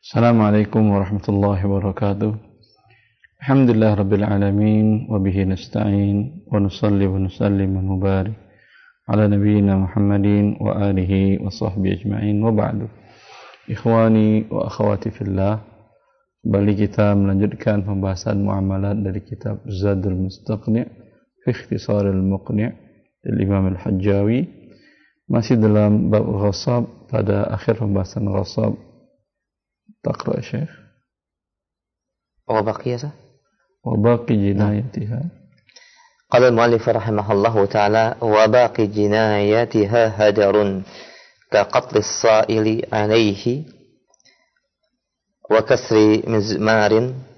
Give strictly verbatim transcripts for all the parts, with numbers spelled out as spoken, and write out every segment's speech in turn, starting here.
Assalamualaikum warahmatullahi wabarakatuh. Alhamdulillah rabbil alamin wa bihi nasta'in wa nusalli wa nusallim wa nubarik ala nabiyyina Muhammadin wa alihi wa sahbihi ajma'in wa ba'du. Ikhwani wa akhwati fillah, kembali kita melanjutkan pembahasan muamalat dari kitab Zadul Mustaqni' fi Ikhtisaril Muqni' dari Imam Al-Hajjawi. Masih dalam bab ghasab, pada akhir pembahasan ghasab. تقرأ شيخ وبقي وباقي جنايتها. قال المؤلف رحمه الله تعالى: وباقي جنايتها هدر كقتل الصائل عليه وكسر مزمار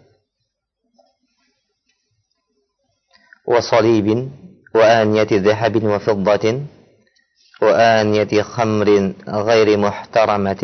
وصليب وآنية ذهب وفضة وآنية خمر غير محترمة.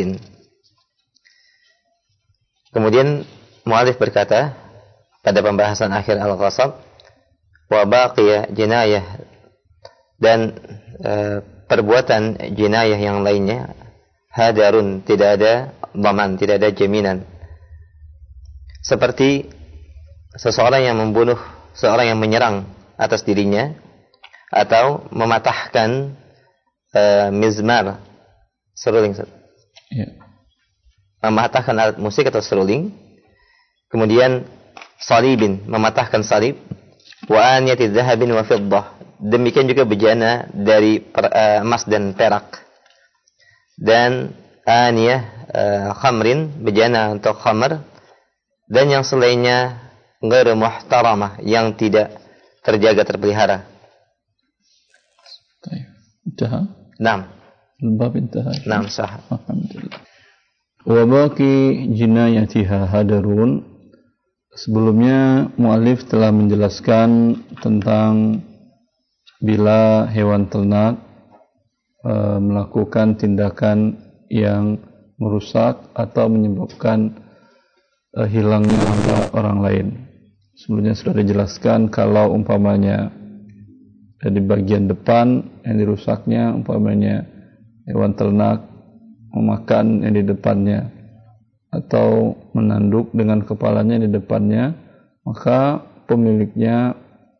Kemudian mu'alif berkata pada pembahasan akhir al-ghasab, wa baqiya jinayah, dan e, perbuatan jinayah yang lainnya, hadarun, tidak ada dhaman, tidak ada jaminan. Seperti seseorang yang membunuh, seorang yang menyerang atas dirinya, atau mematahkan e, mizmar, seruling. Ya. Mematahkan alat musik atau seruling, kemudian salibin, mematahkan salib, wa aniyati dhahabin wa fiddah, demikian juga bejana dari per, uh, emas dan perak, dan aniyah uh, khamrin, bejana untuk khamr, dan yang selainnya ghairu muhtaramah, yang tidak terjaga, terpelihara. Intaha. Naam. Bab intaha. Naam, sah. Alhamdulillah. Wa baqi jinayatiha hadarun. Sebelumnya mu'alif telah menjelaskan tentang bila hewan ternak e, melakukan tindakan yang merusak atau menyebabkan e, hilangnya harta orang lain. Sebelumnya sudah dijelaskan kalau umpamanya dari bagian depan yang dirusaknya, umpamanya hewan ternak memakan yang di depannya atau menanduk dengan kepalanya di depannya, maka pemiliknya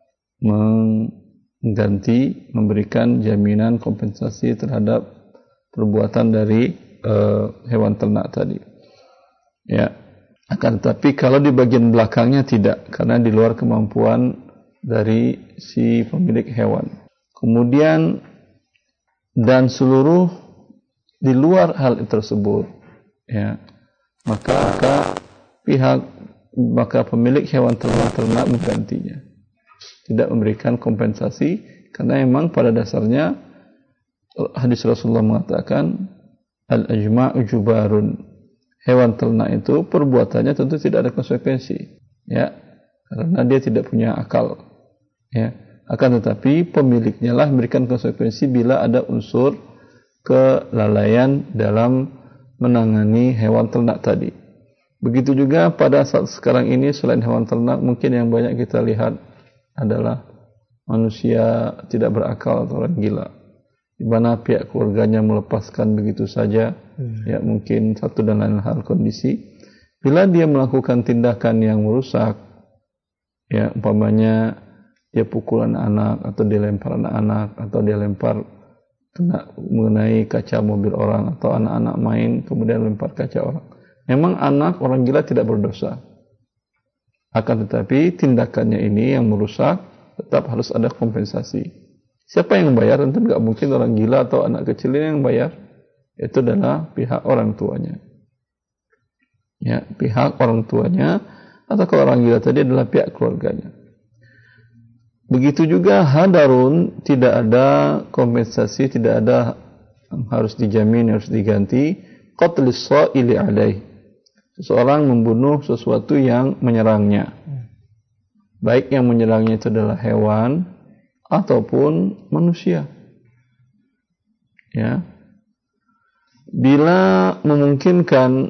mengganti, memberikan jaminan kompensasi terhadap perbuatan dari uh, hewan ternak tadi. Ya, akan tetapi kalau di bagian belakangnya tidak, karena di luar kemampuan dari si pemilik hewan. Kemudian dan seluruh di luar hal tersebut, ya, maka, maka pihak maka pemilik hewan ternak-ternak menggantinya, tidak memberikan kompensasi, karena memang pada dasarnya hadis Rasulullah mengatakan al-ajma'u jubarun, hewan ternak itu perbuatannya tentu tidak ada konsekuensi, ya, karena dia tidak punya akal, ya. Akan tetapi pemiliknya lah memberikan konsekuensi bila ada unsur kelalaian dalam menangani hewan ternak tadi. Begitu juga pada saat sekarang ini, selain hewan ternak, mungkin yang banyak kita lihat adalah manusia tidak berakal atau orang gila, di mana pihak keluarganya melepaskan begitu saja, hmm. ya, mungkin satu dan lain hal kondisi. Bila dia melakukan tindakan yang merusak, ya, umpamanya dia pukul anak-anak, atau dia lempar anak-anak, atau dia lempar kena mengenai kaca mobil orang, atau anak-anak main kemudian lempar kaca orang. Memang anak orang gila tidak berdosa. Akan tetapi tindakannya ini yang merusak, tetap harus ada kompensasi. Siapa yang bayar? Tentu tidak mungkin orang gila atau anak kecil ini yang bayar. Itu adalah pihak orang tuanya. Ya, pihak orang tuanya, atau kalau orang gila tadi adalah pihak keluarganya. Begitu juga hadarun, tidak ada kompensasi, tidak ada harus dijamin, harus diganti. Qatlis sa'ili alaih, seseorang membunuh sesuatu yang menyerangnya, baik yang menyerangnya itu adalah hewan ataupun manusia, ya. Bila memungkinkan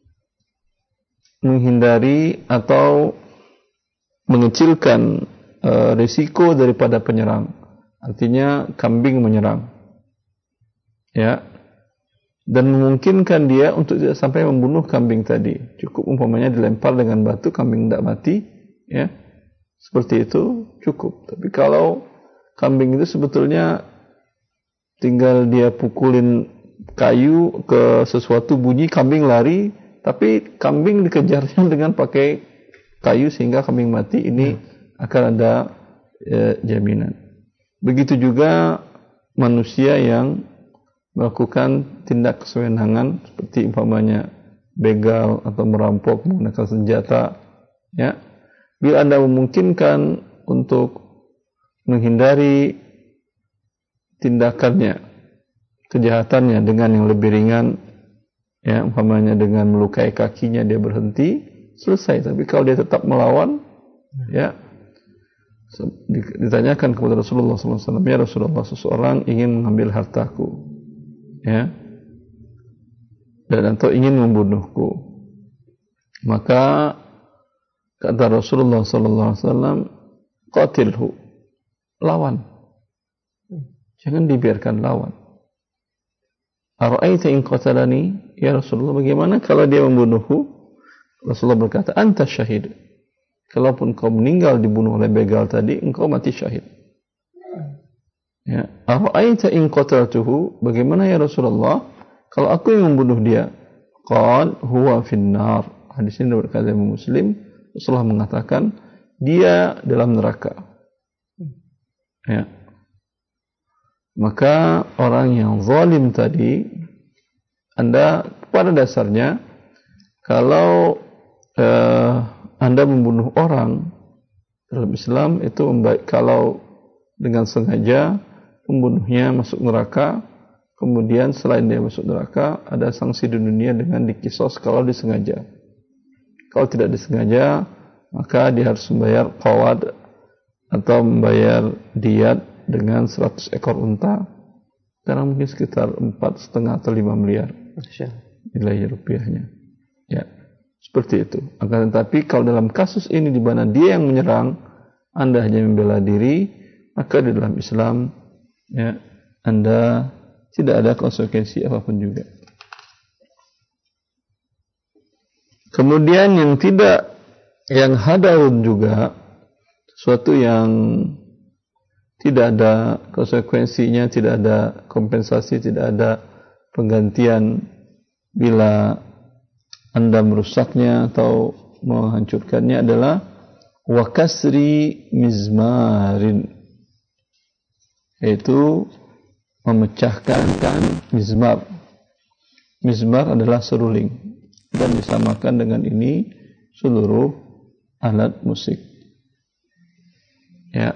menghindari atau mengecilkan Uh, risiko daripada penyerang, artinya kambing menyerang, ya, dan memungkinkan dia untuk tidak sampai membunuh kambing tadi. Cukup umpamanya dilempar dengan batu, kambing tidak mati, ya, seperti itu cukup. Tapi kalau kambing itu sebetulnya tinggal dia pukulin kayu ke sesuatu, bunyi, kambing lari, tapi kambing dikejarnya dengan pakai kayu sehingga kambing mati, ini hmm. akan ada e, jaminan. Begitu juga manusia yang melakukan tindak kesewenangan seperti umpamanya begal atau merampok menggunakan senjata, ya. Bila Anda memungkinkan untuk menghindari tindakannya, kejahatannya dengan yang lebih ringan, ya, umpamanya dengan melukai kakinya dia berhenti, selesai. Tapi kalau dia tetap melawan, ya, ditanyakan kepada Rasulullah sallallahu alaihi wasallam, ya Rasulullah, seseorang ingin mengambil hartaku, ya, dan atau ingin membunuhku, maka kata Rasulullah sallallahu alaihi wasallam, qatilhu, lawan, jangan dibiarkan lawan. Ara'aita in qatalani, ya Rasulullah, bagaimana kalau dia membunuhku? Rasulullah berkata, anta syahid, kalaupun kau meninggal dibunuh oleh begal tadi, engkau mati syahid. Ya, ara'aita in qataltuhu, bagaimana ya Rasulullah kalau aku yang membunuh dia? Qal huwa finnar. Hadis ini berkata Imam Muslim, Rasulullah mengatakan dia dalam neraka. Ya. Maka orang yang zalim tadi, Anda pada dasarnya kalau uh, Anda membunuh orang dalam Islam itu membaik. Kalau dengan sengaja pembunuhnya masuk neraka, kemudian selain dia masuk neraka ada sanksi di dunia dengan dikisos kalau disengaja. Kalau tidak disengaja, maka dia harus membayar qawad atau membayar diat dengan seratus ekor unta, sekarang mungkin sekitar empat setengah atau lima miliar nilai rupiahnya. Ya, seperti itu. Akan tetapi kalau dalam kasus ini di mana dia yang menyerang, Anda hanya membela diri, maka di dalam Islam, ya, Anda tidak ada konsekuensi apapun juga. Kemudian yang tidak, yang hadaun juga, sesuatu yang tidak ada konsekuensinya, tidak ada kompensasi, tidak ada penggantian bila Anda merusaknya atau menghancurkannya, adalah wakasri mizmarin, yaitu memecahkan mizmar. Mizmar adalah seruling dan disamakan dengan ini seluruh alat musik. Ya.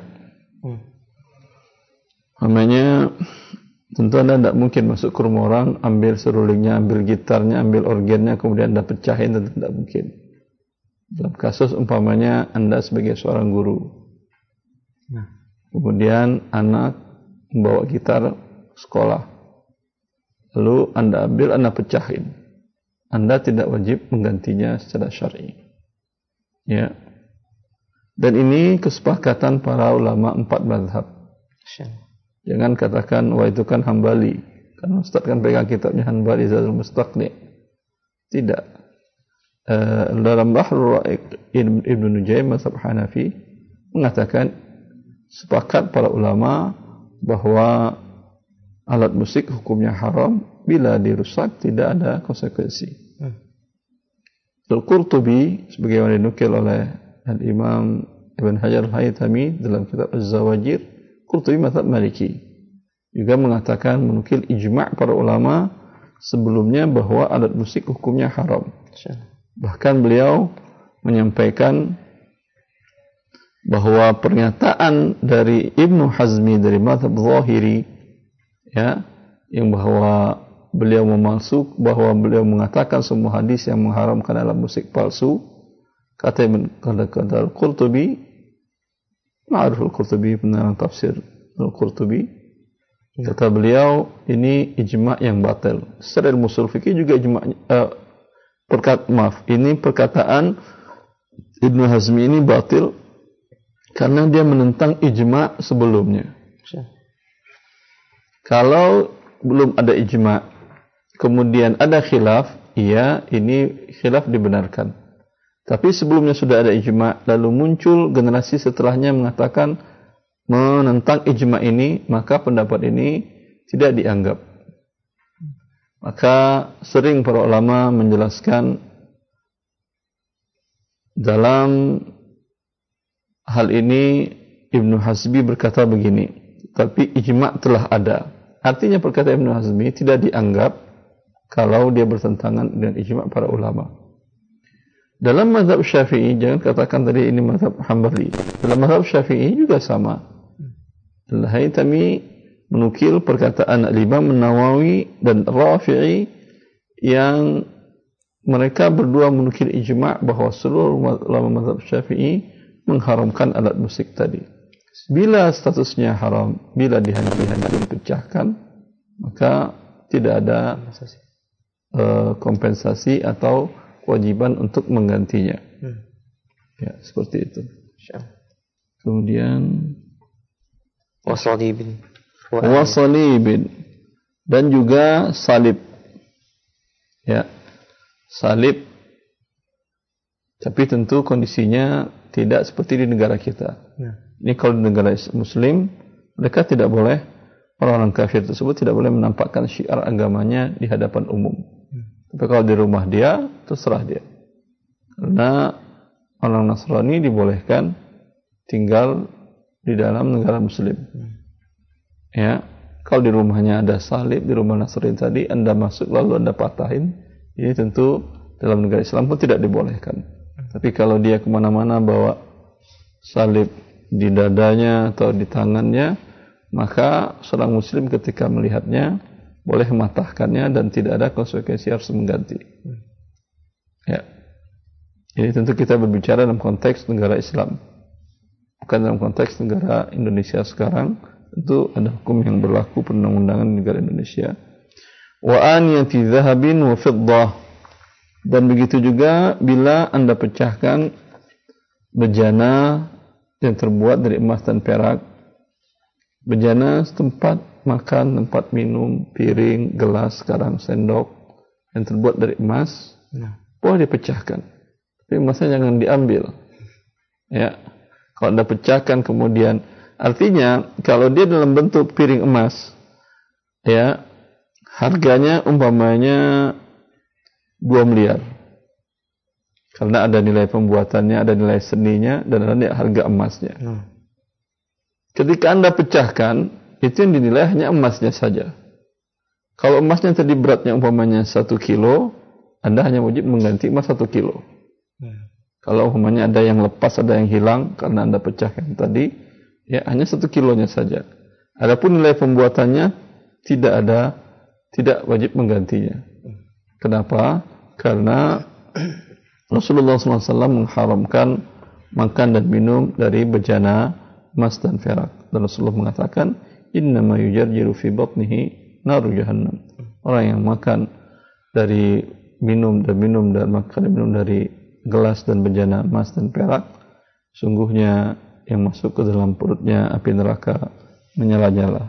Namanya, tentu Anda tidak mungkin masuk ke rumah orang, ambil serulingnya, ambil gitarnya, ambil organnya, kemudian Anda pecahin, tentu tidak mungkin. Dalam kasus umpamanya Anda sebagai seorang guru, nah, kemudian anak membawa gitar sekolah, lalu Anda ambil, Anda pecahin, Anda tidak wajib menggantinya secara syar'i. Ya. Dan ini kesepakatan para ulama empat mazhab. Jangan katakan, wah itu kan Hambali, karena Ustaz kan pegang kitabnya Hanbali Zadul Mustaqni. Tidak. Uh, dalam Bahrul Ra'iq Ibnu Nujaym mazhab Hanafi mengatakan sepakat para ulama bahwa alat musik hukumnya haram bila dirusak tidak ada konsekuensi. Hmm. Al-Qurtubi sebagaimana dinukil oleh Al-Imam Ibn Hajar Al-Haytami dalam kitab Az-Zawajir, Qurtubi mazhab Maliki juga mengatakan, menukil ijma' para ulama sebelumnya bahwa alat musik hukumnya haram. Bahkan beliau menyampaikan bahwa pernyataan dari Ibnu Hazmi dari mazhab Zahiri, ya, yang bahwa beliau memalsu, bahwa beliau mengatakan semua hadis yang mengharamkan alat musik palsu, kata kata Al-Qurtubi, ma'ruf Al-Qurtubi, penerang tafsir Al-Qurtubi, kata beliau ini ijma' yang batil. Secara ilmu ushul fikih juga ijma' uh, perkat maaf, ini perkataan Ibnu Hazmi ini batil karena dia menentang ijma' sebelumnya. Kalau belum ada ijma', kemudian ada khilaf, iya ini khilaf dibenarkan. Tapi sebelumnya sudah ada ijma, lalu muncul generasi setelahnya mengatakan menentang ijma ini, maka pendapat ini tidak dianggap. Maka sering para ulama menjelaskan dalam hal ini. Ibnu Hazmi berkata begini, tapi ijma telah ada. Artinya perkataan Ibnu Hazmi tidak dianggap kalau dia bertentangan dengan ijma para ulama. Dalam mazhab Syafi'i, jangan katakan tadi ini mazhab Hambali. Dalam mazhab Syafi'i juga sama. Al-Haytami menukil perkataan Al-Imam Nawawi dan Rafi'i yang mereka berdua menukil ijma' bahwa seluruh ulama mazhab Syafi'i mengharamkan alat musik tadi. Bila statusnya haram, bila dihenti-henti dipecahkan, maka tidak ada uh, kompensasi atau kewajiban untuk menggantinya. Hmm. Ya, seperti itu. Kemudian wasalibin. Wasalibin. Dan juga salib. Ya. Salib. Tapi tentu kondisinya tidak seperti di negara kita. Ya. Ini kalau di negara Muslim, mereka tidak boleh, orang-orang kafir tersebut tidak boleh menampakkan syiar agamanya di hadapan umum. Hmm. Tapi kalau di rumah dia, terserah dia. Karena orang Nasrani dibolehkan tinggal di dalam negara Muslim. Hmm. Ya, kalau di rumahnya ada salib, di rumah Nasrani tadi, Anda masuk lalu Anda patahin, ini tentu dalam negara Islam pun tidak dibolehkan. Hmm. Tapi kalau dia kemana-mana bawa salib di dadanya atau di tangannya, maka seorang muslim ketika melihatnya boleh mematahkannya dan tidak ada konsekuensi harus mengganti. Ya. Jadi tentu kita berbicara dalam konteks negara Islam, bukan dalam konteks negara Indonesia sekarang. Tentu ada hukum yang berlaku perundang-undangan negara Indonesia. Wa aniyati dhahabin wa fiddah. Dan begitu juga bila Anda pecahkan bejana yang terbuat dari emas dan perak. Bejana tempat makan, tempat minum, piring, gelas, sekarang sendok yang terbuat dari emas, nah, boleh dipecahkan. Tapi emasnya jangan diambil. Ya. Kalau Anda pecahkan kemudian, artinya kalau dia dalam bentuk piring emas, ya, harganya umpamanya dua miliar. Karena ada nilai pembuatannya, ada nilai seninya, dan ada harga emasnya. Hmm. Ketika Anda pecahkan, itu yang dinilai hanya emasnya saja. Kalau emasnya tadi beratnya umpamanya satu kilo, Anda hanya wajib mengganti emas satu kilo. Hmm. Kalau umpamanya ada yang lepas, ada yang hilang, karena Anda pecahkan tadi, ya hanya satu kilonya saja. Adapun nilai pembuatannya, tidak ada, tidak wajib menggantinya. Kenapa? Karena Rasulullah shallallahu alaihi wasallam mengharamkan makan dan minum dari bejana emas dan perak. Dan Rasulullah mengatakan, innama yujarjiru fi batnihi naru jahannam. Orang yang makan dari minum dan minum dan makan dan minum dari gelas dan bejana emas dan perak, sungguhnya yang masuk ke dalam perutnya api neraka menyala-nyala.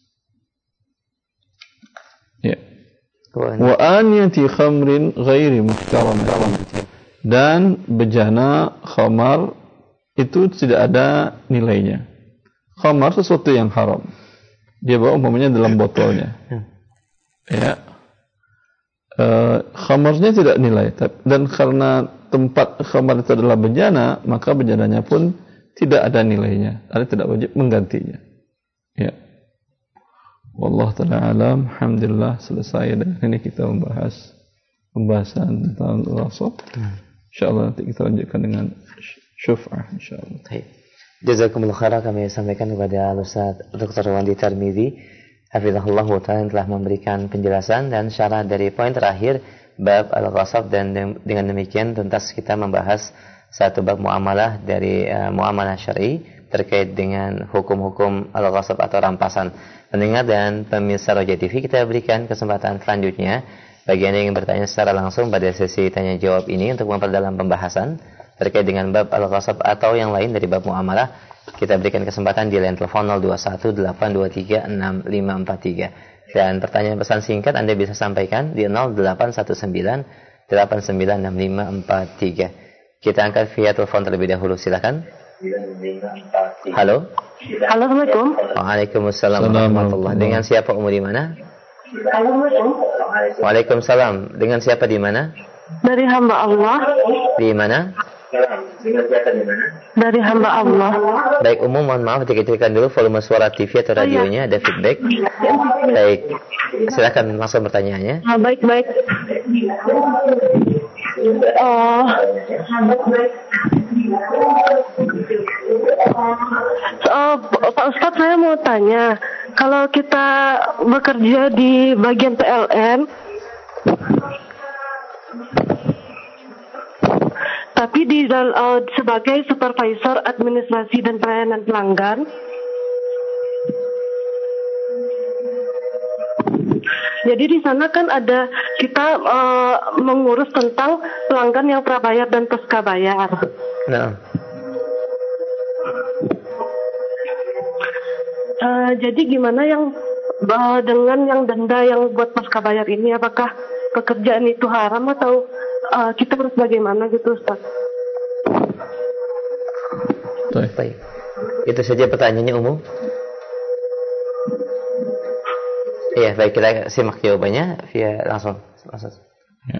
Ya. Wa aniyati khamrin ghairi muhtaramah. Dan bejana khamar itu tidak ada nilainya. Khamar sesuatu yang haram. Dia bawa umpamanya dalam botolnya. Ya. E, khamarnya tidak nilai. Dan karena tempat khamar itu adalah bejana, maka bejananya pun tidak ada nilainya. Ada tidak wajib menggantinya. Ya. Wallahu ta'ala alam. Alhamdulillah selesai. Dan ini kita membahas pembahasan tentang rasab. InsyaAllah nanti kita lanjutkan dengan syuf'ah insyaAllah. Jazakumullah khairan kami sampaikan kepada Ustaz Doktor Wandi Tarmizi hafizahullah ta'ala yang telah memberikan penjelasan dan syarah dari poin terakhir bab al-ghasab, dan dengan demikian tuntas kita membahas satu bab muamalah dari uh, muamalah syar'i terkait dengan hukum-hukum al-ghasab atau rampasan. Pendengar dan pemirsa Roja T V, kita berikan kesempatan selanjutnya bagi Anda yang bertanya secara langsung pada sesi tanya jawab ini untuk memperdalam pembahasan terkait dengan bab al-ghasab atau yang lain dari bab muamalah. Kita berikan kesempatan di line telepon nol dua satu delapan dua tiga enam lima empat tiga. Dan pertanyaan pesan singkat Anda bisa sampaikan di nol delapan satu sembilan delapan sembilan enam lima empat tiga. Kita angkat via telepon terlebih dahulu, silakan. Halo. Halo, Assalamualaikum. Waalaikumsalam warahmatullahi. Dengan siapa, Umur di mana? Assalamualaikum. Waalaikumsalam. Dengan siapa di mana? Dari hamba Allah. Di mana? Dari hamba Allah. Baik, Umum, mohon maaf dikecilkan dulu volume suara T V atau radionya, ada feedback. Baik, silakan langsung pertanyaannya. Ah, baik, baik. Oh, oh, Pak Ustadz, saya mau tanya, kalau kita bekerja di bagian P L N, tapi di uh, sebagai supervisor administrasi dan pelayanan pelanggan, jadi di sana kan ada kita uh, mengurus tentang pelanggan yang prabayar dan pasca bayar. Nah. Uh, jadi gimana yang uh, dengan yang denda yang buat pasca bayar ini, apakah pekerjaan itu haram atau uh, kita harus bagaimana gitu, Ustaz? Baik. Itu saja pertanyaannya, Umum. Iya, baik, kita simak jawabannya via langsung. langsung. Ya.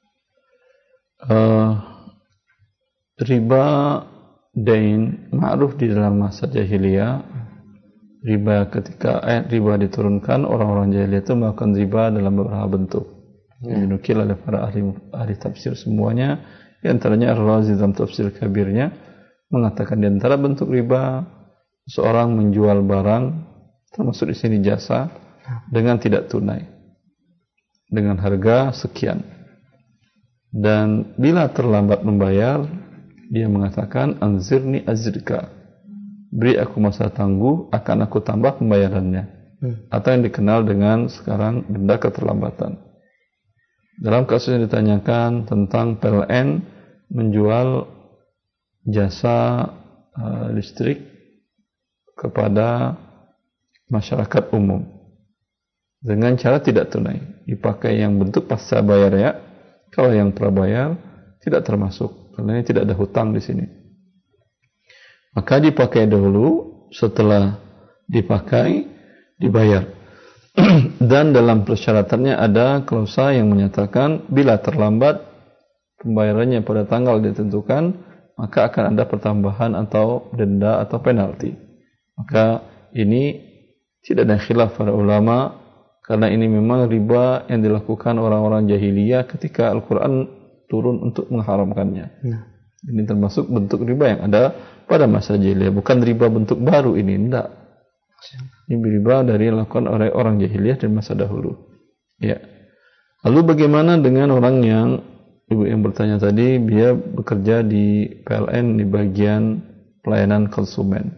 Uh, riba dain ma'ruf di dalam masa jahiliyah. Riba ketika ayat riba diturunkan, orang-orang jahiliyah itu melakukan riba dalam beberapa bentuk. Yang dinukil oleh para ahli ahli tafsir semuanya, di antaranya Ar-Razi dalam tafsir kabirnya mengatakan di antara bentuk riba seorang menjual barang, termasuk di sini jasa, dengan tidak tunai, dengan harga sekian, dan bila terlambat membayar, dia mengatakan anzirni azrika, beri aku masa tangguh, akan aku tambah pembayarannya, hmm. atau yang dikenal dengan sekarang denda keterlambatan. Dalam kasus yang ditanyakan tentang P L N menjual jasa uh, listrik kepada masyarakat umum dengan cara tidak tunai, dipakai yang bentuk pasca bayar ya. Kalau yang prabayar tidak termasuk, karena ini tidak ada hutang di sini. Maka dipakai dahulu, setelah dipakai dibayar. Dan dalam persyaratannya ada klausa yang menyatakan bila terlambat pembayarannya pada tanggal ditentukan, maka akan ada pertambahan atau denda atau penalti. Maka ini tidak ada khilaf para ulama, karena ini memang riba yang dilakukan orang-orang jahiliyah ketika Al-Quran turun untuk mengharamkannya. Nah. Ini termasuk bentuk riba yang ada pada masa jahiliyah, bukan riba bentuk baru ini, tidak. Ini riba dari yang dilakukan oleh orang jahiliyah dan masa dahulu. Ya. Lalu bagaimana dengan orang yang ibu yang bertanya tadi, dia bekerja di P L N di bagian pelayanan konsumen.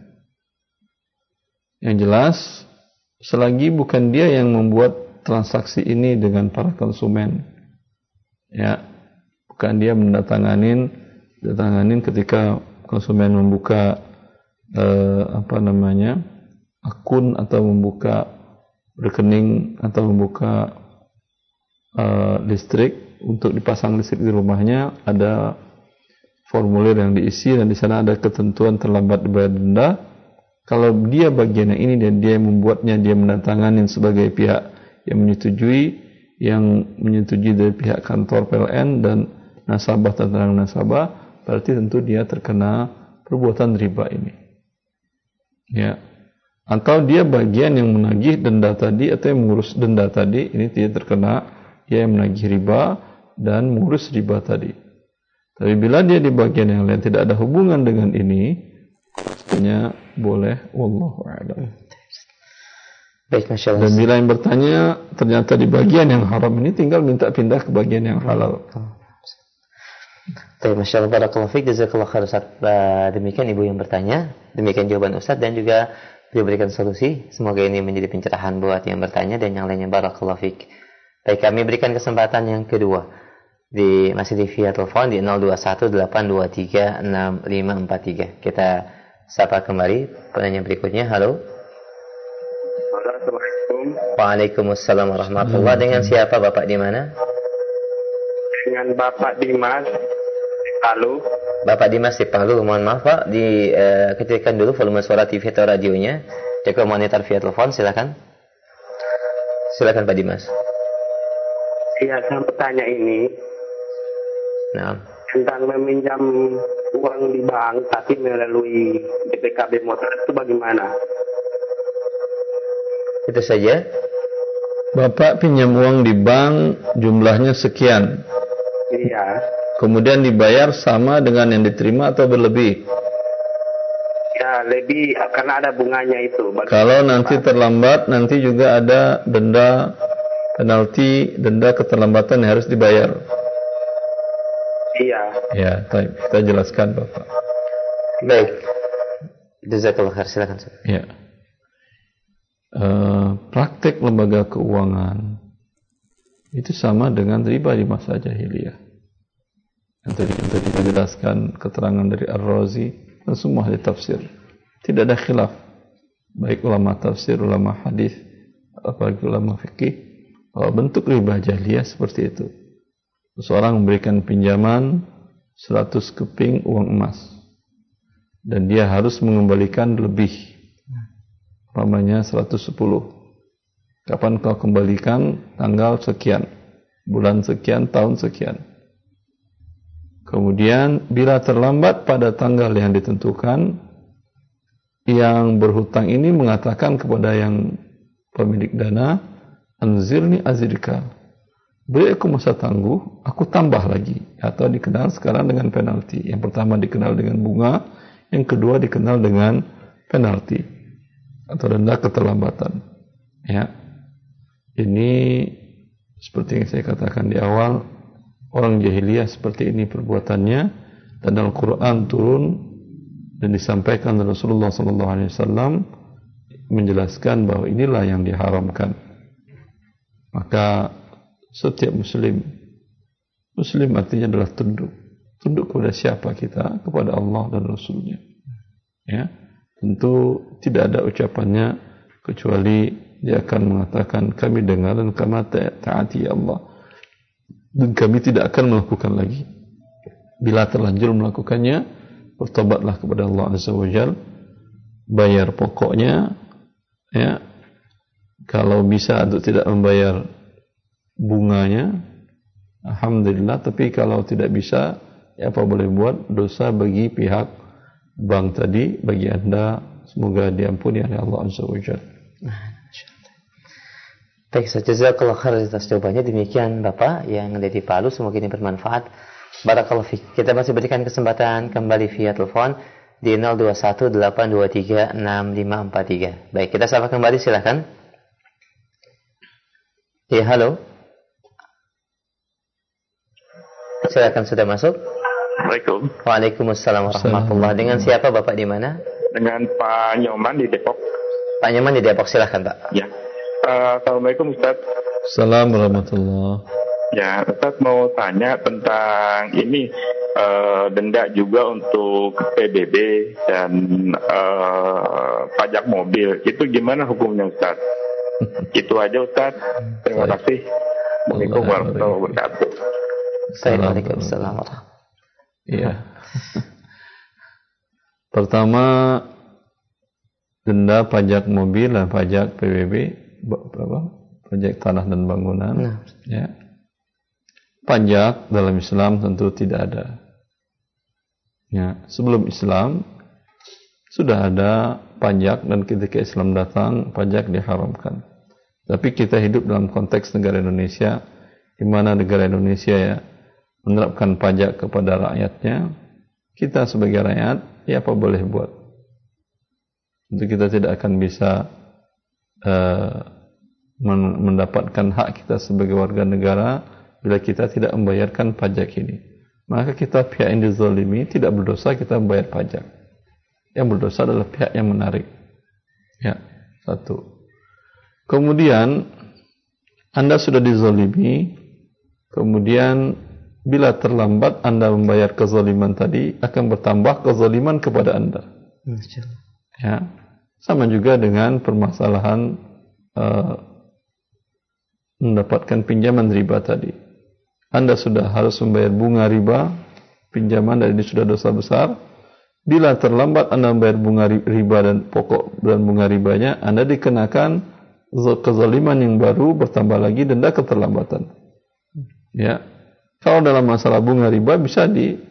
Yang jelas, selagi bukan dia yang membuat transaksi ini dengan para konsumen, ya, bukan dia mendatanganin, mendatanganin ketika konsumen membuka eh, apa namanya akun atau membuka rekening atau membuka eh, listrik untuk dipasang listrik di rumahnya, ada formulir yang diisi dan di sana ada ketentuan terlambat dibayar denda. Kalau dia bagian yang ini dan dia membuatnya, dia mendatanganin sebagai pihak yang menyetujui, yang menyetujui dari pihak kantor P L N dan nasabah tentang nasabah, berarti tentu dia terkena perbuatan riba ini. Ya. Atau dia bagian yang menagih denda tadi atau yang mengurus denda tadi, ini dia terkena, dia yang menagih riba dan mengurus riba tadi. Tapi bila dia di bagian yang lain tidak ada hubungan dengan ini, sebenarnya boleh, wallahu a'lam. Baik, Masya Allah. Dan bila yang bertanya ternyata di bagian yang haram ini, tinggal minta pindah ke bagian yang halal. Baik, Masya Allah, barakallahu fiik, jazakallahu khair Ustaz. Demikian ibu yang bertanya, demikian jawaban Ustaz, dan juga beliau berikan solusi. Semoga ini menjadi pencerahan buat yang bertanya dan yang lainnya, barakallahu fiik. Baik, kami berikan kesempatan yang kedua di masih di via telepon di nol dua satu delapan dua tiga enam lima empat tiga. Kita sapa kembali penanya berikutnya. Halo. Assalamualaikum. Waalaikumsalam warahmatullahi. Dengan siapa Bapak di mana? Dengan Bapak Dimas di Palu. Bapak Dimas di Palu. Mohon maaf Pak, di uh, kecilkan dulu volume suara T V atau radionya. Cek monitor via telepon, silakan. Silakan Pak Dimas. Iya, saya bertanya ini. Nah. Tentang meminjam uang di bank tapi melalui D P K B motor itu bagaimana? Itu saja. Bapak pinjam uang di bank jumlahnya sekian. Iya. Kemudian dibayar sama dengan yang diterima atau berlebih? Ya, lebih karena ada bunganya itu. Bagaimana? Kalau nanti terlambat, nanti juga ada denda, penalti, denda keterlambatan yang harus dibayar. Iya. Ya, kita jelaskan Bapak. Baik. Jazakallah khair, silakan. Ya. Uh, praktek lembaga keuangan itu sama dengan riba di masa jahiliyah. Yang tadi kita jelaskan keterangan dari Ar-Razi dan semua ahli tafsir. Tidak ada khilaf. Baik ulama tafsir, ulama hadis, apalagi ulama fikih, bahwa bentuk riba jahiliyah seperti itu. Seseorang memberikan pinjaman seratus keping uang emas dan dia harus mengembalikan lebih, umpamanya seratus sepuluh. Kapan kau kembalikan? Tanggal sekian, bulan sekian, tahun sekian. Kemudian bila terlambat pada tanggal yang ditentukan, yang berhutang ini mengatakan kepada yang pemilik dana, anzirni azirka, beri aku masa tangguh, aku tambah lagi. Atau dikenal sekarang dengan penalti. Yang pertama dikenal dengan bunga, yang kedua dikenal dengan penalti atau denda keterlambatan. Ya, ini seperti yang saya katakan di awal, orang jahiliyah seperti ini perbuatannya, dan Al-Quran turun dan disampaikan Rasulullah sallallahu alaihi wasallam menjelaskan bahwa inilah yang diharamkan. Maka setiap muslim, muslim artinya adalah tunduk. Tunduk kepada siapa kita? Kepada Allah dan Rasulnya. Ya, tentu tidak ada ucapannya kecuali dia akan mengatakan kami dengar dan kami taati Allah, dan kami tidak akan melakukan lagi. Bila terlanjur melakukannya, bertobatlah kepada Allah Azza wa Jalla, bayar pokoknya. Ya, kalau bisa untuk tidak membayar bunganya, alhamdulillah. Tapi kalau tidak bisa, ya apa boleh buat, dosa bagi pihak bank tadi, bagi anda semoga diampuni oleh Allah Azza wa Jalla. Baik, jazakallahu khair atas jawabannya. Demikian Bapak yang ada di Palu, semoga ini bermanfaat. Barakallahu fiik. Kita masih berikan kesempatan kembali via telepon di nol dua satu delapan dua tiga enam lima empat tiga. Baik, kita sapa kembali, silakan. Ya, halo. Silakan, sudah masuk. Assalamualaikum. Waalaikumsalam warahmatullahi. Dengan siapa Bapak di mana? Dengan Pak Nyoman di Depok. Pak Nyoman di Depok, silakan Pak. Ya. Uh, Assalamualaikum Ustaz. Assalamualaikum warahmatullahi. Ya, Ustaz mau tanya tentang ini uh, denda juga untuk P B B dan uh, pajak mobil. Itu gimana hukumnya Ustaz? Itu aja Ustaz. Terima kasih. Assalamualaikum warahmatullahi wabarakatuh. Assalamualaikum warahmatullahi wabarakatuh. Iya. Pertama, denda pajak mobil dan pajak P B B, apa? Pajak tanah dan bangunan. Nah. Ya. Pajak dalam Islam tentu tidak ada. Ya, sebelum Islam sudah ada pajak, dan ketika Islam datang pajak diharamkan. Tapi kita hidup dalam konteks negara Indonesia, di mana negara Indonesia ya menerapkan pajak kepada rakyatnya. Kita sebagai rakyat, ya apa boleh buat? Tentu kita tidak akan bisa uh, mendapatkan hak kita sebagai warga negara bila kita tidak membayarkan pajak ini. Maka kita pihak yang dizalimi tidak berdosa kita membayar pajak. Yang berdosa adalah pihak yang menarik. Ya, satu. Kemudian Anda sudah dizalimi, kemudian bila terlambat Anda membayar kezaliman tadi, akan bertambah kezaliman kepada Anda. Ya, sama juga dengan permasalahan uh, mendapatkan pinjaman riba tadi. Anda sudah harus membayar bunga riba pinjaman dan ini sudah dosa besar. Bila terlambat Anda membayar bunga riba dan pokok dan bunga ribanya, Anda dikenakan kezaliman yang baru, bertambah lagi denda keterlambatan. Ya. Kalau dalam masalah bunga riba bisa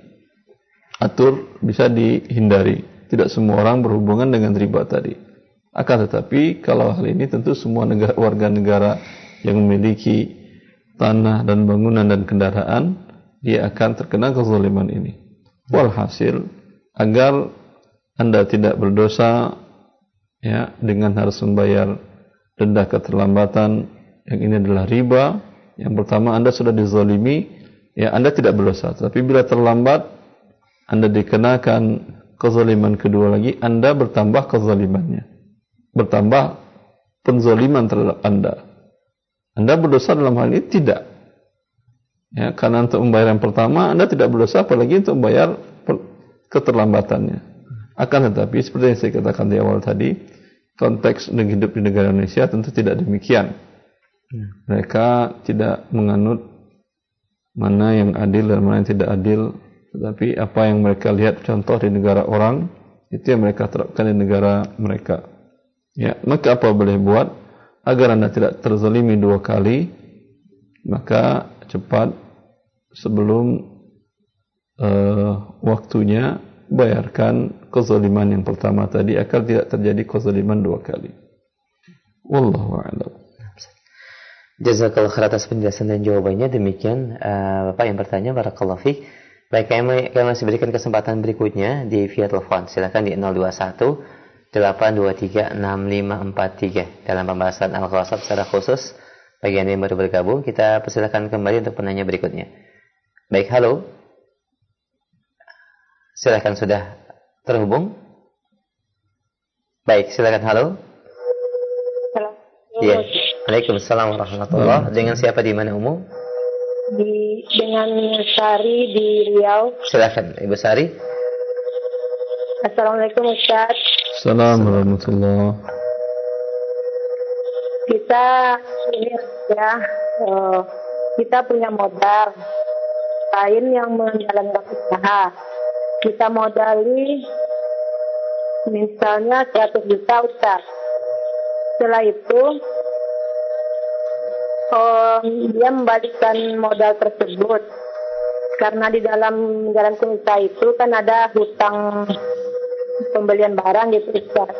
diatur, bisa dihindari. Tidak semua orang berhubungan dengan riba tadi. Akan tetapi kalau hal ini tentu semua negara, warga negara yang memiliki tanah dan bangunan dan kendaraan, dia akan terkena kezaliman ini. Walhasil, agar Anda tidak berdosa ya dengan harus membayar denda keterlambatan yang ini adalah riba. Yang pertama, Anda sudah dizalimi, ya Anda tidak berdosa. Tapi bila terlambat Anda dikenakan kezaliman kedua lagi, Anda bertambah kezalimannya, bertambah penzaliman terhadap Anda. Anda berdosa dalam hal ini tidak. Ya, karena untuk membayar yang pertama Anda tidak berdosa, apalagi untuk membayar keterlambatannya. Akan tetapi seperti yang saya katakan di awal tadi, konteks hidup di negara Indonesia tentu tidak demikian. Mereka tidak menganut mana yang adil dan mana yang tidak adil, tetapi apa yang mereka lihat contoh di negara orang, itu yang mereka terapkan di negara mereka. Ya, maka apa boleh buat agar Anda tidak terzalimi dua kali, maka cepat sebelum uh, waktunya bayarkan kezaliman yang pertama tadi agar tidak terjadi kezaliman dua kali. Wallahu a'lam. Jazakallahu khair atas penjelasan dan jawabannya. Demikian uh, Bapak yang bertanya, barakallahu fiik. Baik, kami, kami masih berikan kesempatan berikutnya di via telepon. Silakan di nol dua satu delapan dua tiga enam lima empat tiga dalam pembahasan Al-Ghasab secara khusus. Bagi Anda yang baru bergabung, kita persilakan kembali untuk penanya berikutnya. Baik, halo. Silakan, sudah terhubung. Baik, silakan, halo. Halo. Iya. Waalaikumsalam warahmatullahi wabarakatuh. Dengan siapa di mana, Umu? Di dengan Sari di Riau. Silakan, Ibu Sari. Assalamualaikum Ustaz. Assalamualaikum warahmatullahi. Kita ini ya, uh, kita punya modal lain yang menjalankan usaha. Kita modali misalnya seratus juta Ustaz. Setelah itu um, dia membalikkan modal tersebut karena di dalam menjalankan usaha itu kan ada hutang pembelian barang gitu Ustaz.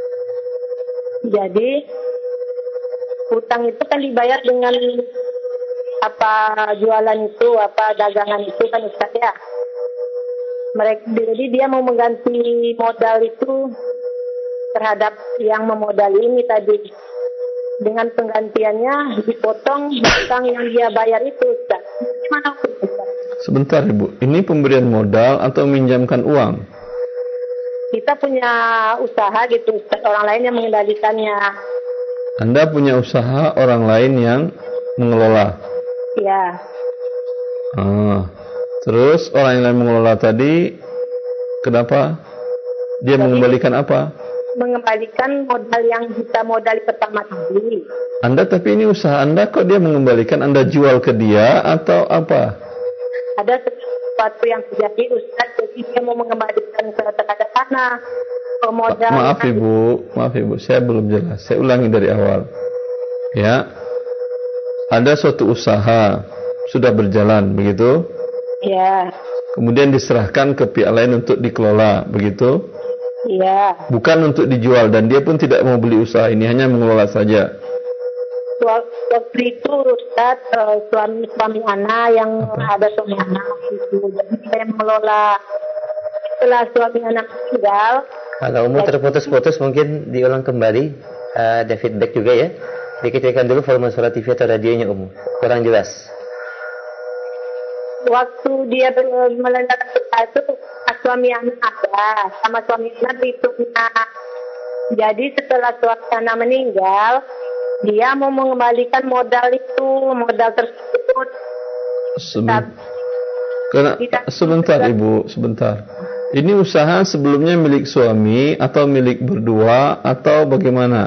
Jadi hutang itu kan dibayar dengan apa jualan itu, apa dagangan itu kan Ustaz ya. Mereka, jadi dia mau mengganti modal itu terhadap yang memodali ini tadi. Dengan penggantiannya dipotong hutang yang dia bayar itu Ustaz. Gimana Ustaz? Sebentar Ibu, ini pemberian modal atau meminjamkan uang? Kita punya usaha gitu Ustaz, orang lain yang mengendalikannya. Anda punya usaha, orang lain yang mengelola? Ya. Ah, terus orang yang mengelola tadi, kenapa? Dia Jadi, mengembalikan apa? Mengembalikan modal yang kita modal pertama tadi. Anda, tapi ini usaha Anda, kok dia mengembalikan? Anda jual ke dia atau apa? Ada sesuatu yang terjadi Ustaz, jadi dia mau mengembalikan ke terhadap tanah. Modal. Maaf Ibu, maaf Ibu, saya belum jelas. Saya ulangi dari awal. Ya, ada suatu usaha sudah berjalan, begitu? Ya. Kemudian diserahkan ke pihak lain untuk dikelola, begitu? Ya. Bukan untuk dijual, dan dia pun tidak mau beli usaha ini, hanya mengelola saja. Waktu itu Ustaz, suami suami anak yang Apa? ada suami anak itu, jadi saya mengelola. Setelah suami anak tinggal. Kalau Umu terputus-putus, mungkin diulang kembali. Uh, ada feedback juga ya. Dikecilkan dulu volume suara T V atau radionya Umu. Kurang jelas. Waktu dia melanjutkan itu, suami anak ada, sama suami anak itu. Jadi setelah suami anak meninggal, dia mau mengembalikan modal itu, modal tersebut. Seben- Karena, sebentar Ibu, sebentar. Ini usaha sebelumnya milik suami atau milik berdua atau bagaimana?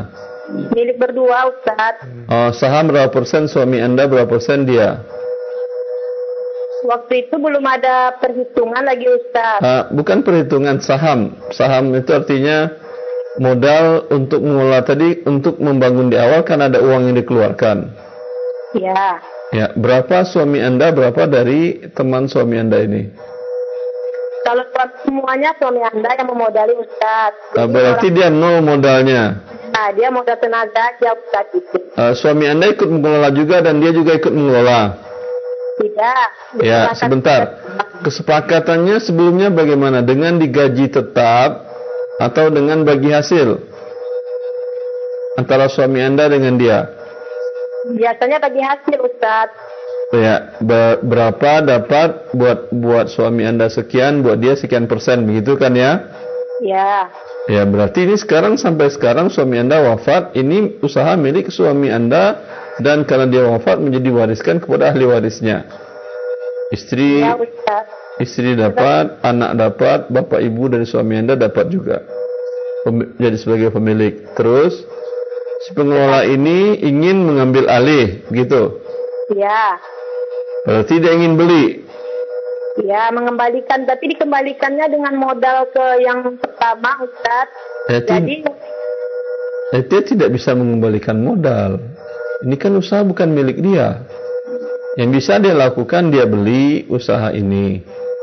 Milik berdua, Ustaz. Oh, saham berapa persen suami Anda, berapa persen dia? Waktu itu belum ada perhitungan lagi, Ustaz. Uh, bukan perhitungan saham. Saham itu artinya modal untuk mengelola tadi, untuk membangun di awal kan ada uang yang dikeluarkan. Ya. Ya, berapa suami Anda, berapa dari teman suami Anda ini? Kalau semuanya suami Anda yang memodali, Ustaz. Uh, berarti dia nol modalnya. Nah, dia modal tenaga aja, Ustaz itu. Uh, suami Anda ikut mengelola juga dan dia juga ikut mengelola. Tidak. Ya, sebentar. Kesepakatannya sebelumnya bagaimana? Dengan digaji tetap atau dengan bagi hasil? Antara suami Anda dengan dia? Biasanya bagi hasil, Ustaz. Ya, be- berapa dapat buat buat suami Anda sekian, buat dia sekian persen, begitu kan ya? Ya. Ya, berarti ini sekarang sampai sekarang suami Anda wafat, ini usaha milik suami Anda, dan karena dia wafat menjadi wariskan kepada ahli warisnya. Istri, Ya, Ustaz. istri dapat, anak dapat, bapak ibu dari suami Anda dapat juga. Pem- jadi sebagai pemilik. Terus si pengelola ini ingin mengambil alih, gitu. Ya. Berarti dia ingin beli. Ya, mengembalikan, tapi dikembalikannya dengan modal ke yang pertama, Ustaz. Ya, Jadi, eh, dia tidak bisa mengembalikan modal. Ini kan usaha bukan milik dia. Yang bisa dia lakukan, dia beli usaha ini.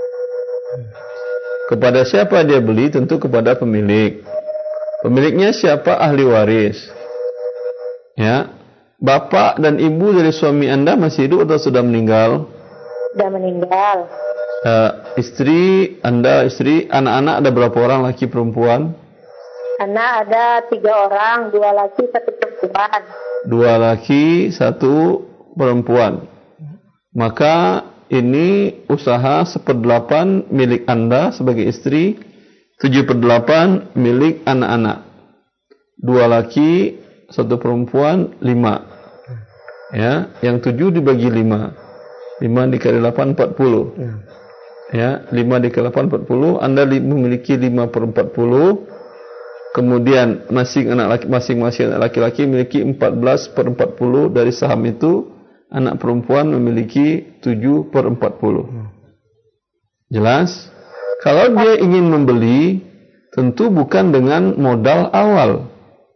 Kepada siapa dia beli? Tentu kepada pemilik. Pemiliknya siapa? Ahli waris. Ya, bapak dan ibu dari suami Anda masih hidup atau sudah meninggal? sudah meninggal. Uh, istri Anda, istri, anak-anak ada berapa orang, laki perempuan? Anak ada tiga orang, dua laki, satu perempuan. Dua laki, satu perempuan. Maka ini usaha seperdelapan milik Anda sebagai istri, tujuh per delapan milik anak-anak. Dua laki, satu perempuan, lima. Ya, yang tujuh dibagi lima. Lima dikali delapan, empat puluh. Ya, lima dikali delapan, empat puluh. Anda memiliki lima per empat puluh. Kemudian masing anak laki, masing-masing anak laki-laki memiliki empat belas per empat puluh dari saham itu. Anak perempuan memiliki tujuh per empat puluh. Jelas? Kalau dia ingin membeli, tentu bukan dengan modal awal.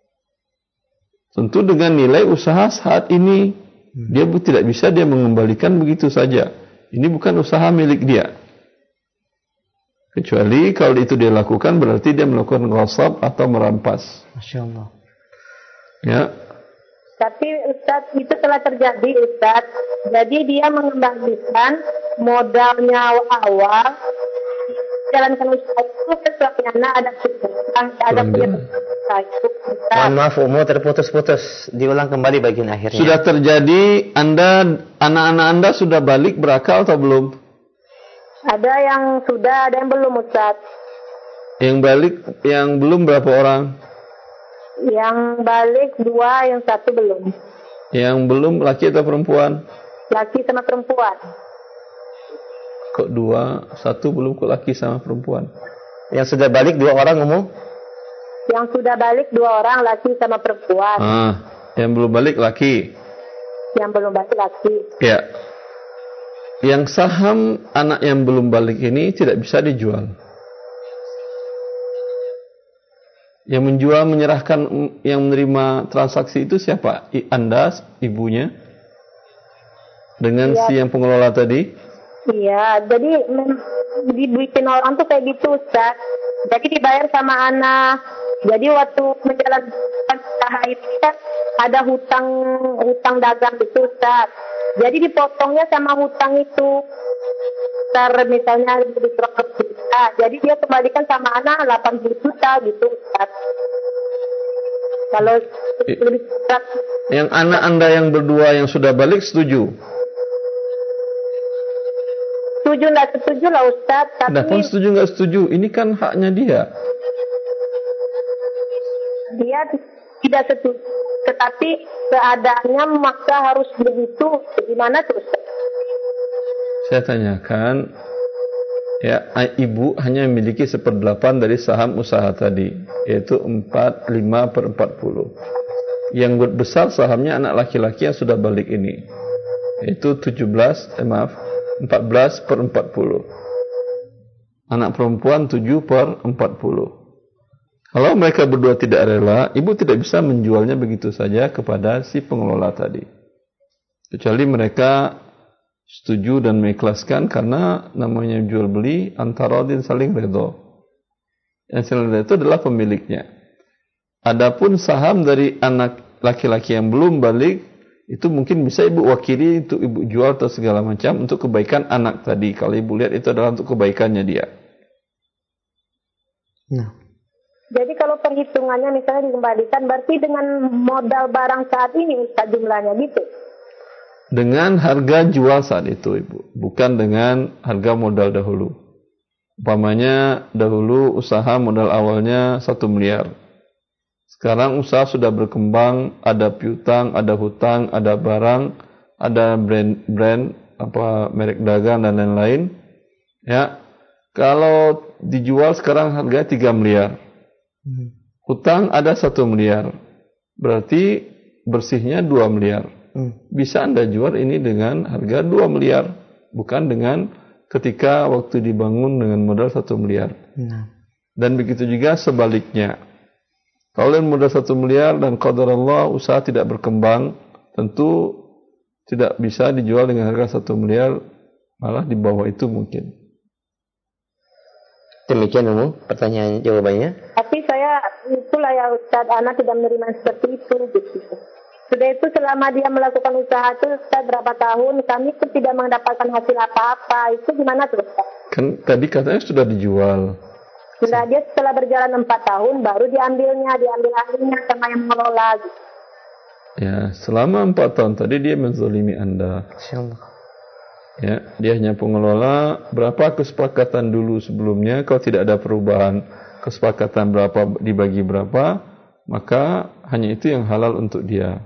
Tentu dengan nilai usaha saat ini. Dia tidak bisa dia mengembalikan begitu saja. Ini bukan usaha milik dia. Kecuali kalau itu dia lakukan, berarti dia melakukan ghasab atau merampas. Masya Allah. Ya. Tapi Ustaz, itu telah terjadi, Ustaz. Jadi dia mengembalikan modalnya awal, jalankan usaha itu, sesuatu ada piutang, ada punya itu. Mohon maaf, Umu terputus-putus. Diulang kembali bagian akhirnya. Sudah terjadi, Anda, anak-anak Anda sudah balik berakal atau belum? Ada yang sudah, ada yang belum, Ustaz. Yang balik, yang belum berapa orang? Yang balik dua, yang satu belum. Yang belum laki atau perempuan? Laki sama perempuan. Kok dua, satu belum, kok laki sama perempuan? Yang sudah balik dua orang, Umu? Yang sudah balik dua orang, laki sama perempuan. Ah, yang belum balik laki. Yang belum balik laki. Ya. Yang saham anak yang belum balik ini tidak bisa dijual. Yang menjual, menyerahkan, yang menerima transaksi itu siapa? Anda, ibunya? Dengan ya. si yang pengelola tadi? Iya, jadi dibikin orang tuh kayak gitu, Ustaz. Jadi dibayar sama anak. Jadi waktu menjalankan usaha itu kan ada hutang hutang dagang itu, Ustaz. Jadi dipotongnya sama hutang itu. Ntar misalnya di seratus juta, jadi dia kembalikan sama anak delapan puluh juta gitu, Ustaz. Kalau yang anak Anda yang berdua yang sudah balik setuju? Setuju nggak setuju lah, Ustaz. Tapi Nah, pun setuju nggak setuju, ini kan haknya dia. Dia tidak setuju, tetapi keadaannya memaksa harus begitu. Gimana terus? Saya tanyakan, ya, ibu hanya memiliki seperdelapan dari saham usaha tadi, yaitu empat, lima per empat puluh. Yang besar sahamnya anak laki-laki yang sudah balik ini. Yaitu tujuh belas, eh maaf, empat belas per empat puluh. Anak perempuan tujuh per empat puluh. Kalau mereka berdua tidak rela, ibu tidak bisa menjualnya begitu saja kepada si pengelola tadi. Kecuali mereka setuju dan mengikhlaskan, karena namanya jual beli antara din saling redha. Yang saling redha itu adalah pemiliknya. Adapun saham dari anak laki-laki yang belum balik, itu mungkin bisa ibu wakili untuk ibu jual atau segala macam untuk kebaikan anak tadi. Kalau ibu lihat itu adalah untuk kebaikannya dia. Nah. Jadi kalau perhitungannya misalnya dikembalikan, berarti dengan modal barang saat ini Ustaz jumlahnya gitu? Dengan harga jual saat itu ibu, bukan dengan harga modal dahulu. Umpamanya dahulu usaha modal awalnya satu miliar. Sekarang usaha sudah berkembang, ada piutang, ada hutang, ada barang, ada brand-brand, apa merek dagang dan lain-lain. Ya, kalau dijual sekarang harga tiga miliar. Hutang ada satu miliar, berarti bersihnya dua miliar. Bisa Anda jual ini dengan harga dua miliar, bukan dengan ketika waktu dibangun dengan modal satu miliar. Dan begitu juga sebaliknya. Kalau modal satu miliar dan qadarullah usaha tidak berkembang, tentu tidak bisa dijual dengan harga satu miliar, malah di bawah itu mungkin. Demikian umum pertanyaan jawabannya. Tapi saya itulah ya Ustaz, anak tidak menerima seperti itu gitu. Sudah itu selama dia melakukan usaha itu Ustaz berapa tahun, kami itu tidak mendapatkan hasil apa-apa. Itu gimana tuh Ustaz? Kan tadi katanya sudah dijual. Sudah, dia setelah berjalan empat tahun baru diambilnya, diambil alihnya sama yang mengelola gitu. Ya, selama empat tahun tadi dia menzalimi Anda. Insyaallah. Ya, dia hanya pengelola. Berapa kesepakatan dulu sebelumnya, kalau tidak ada perubahan kesepakatan berapa dibagi berapa, maka hanya itu yang halal untuk dia.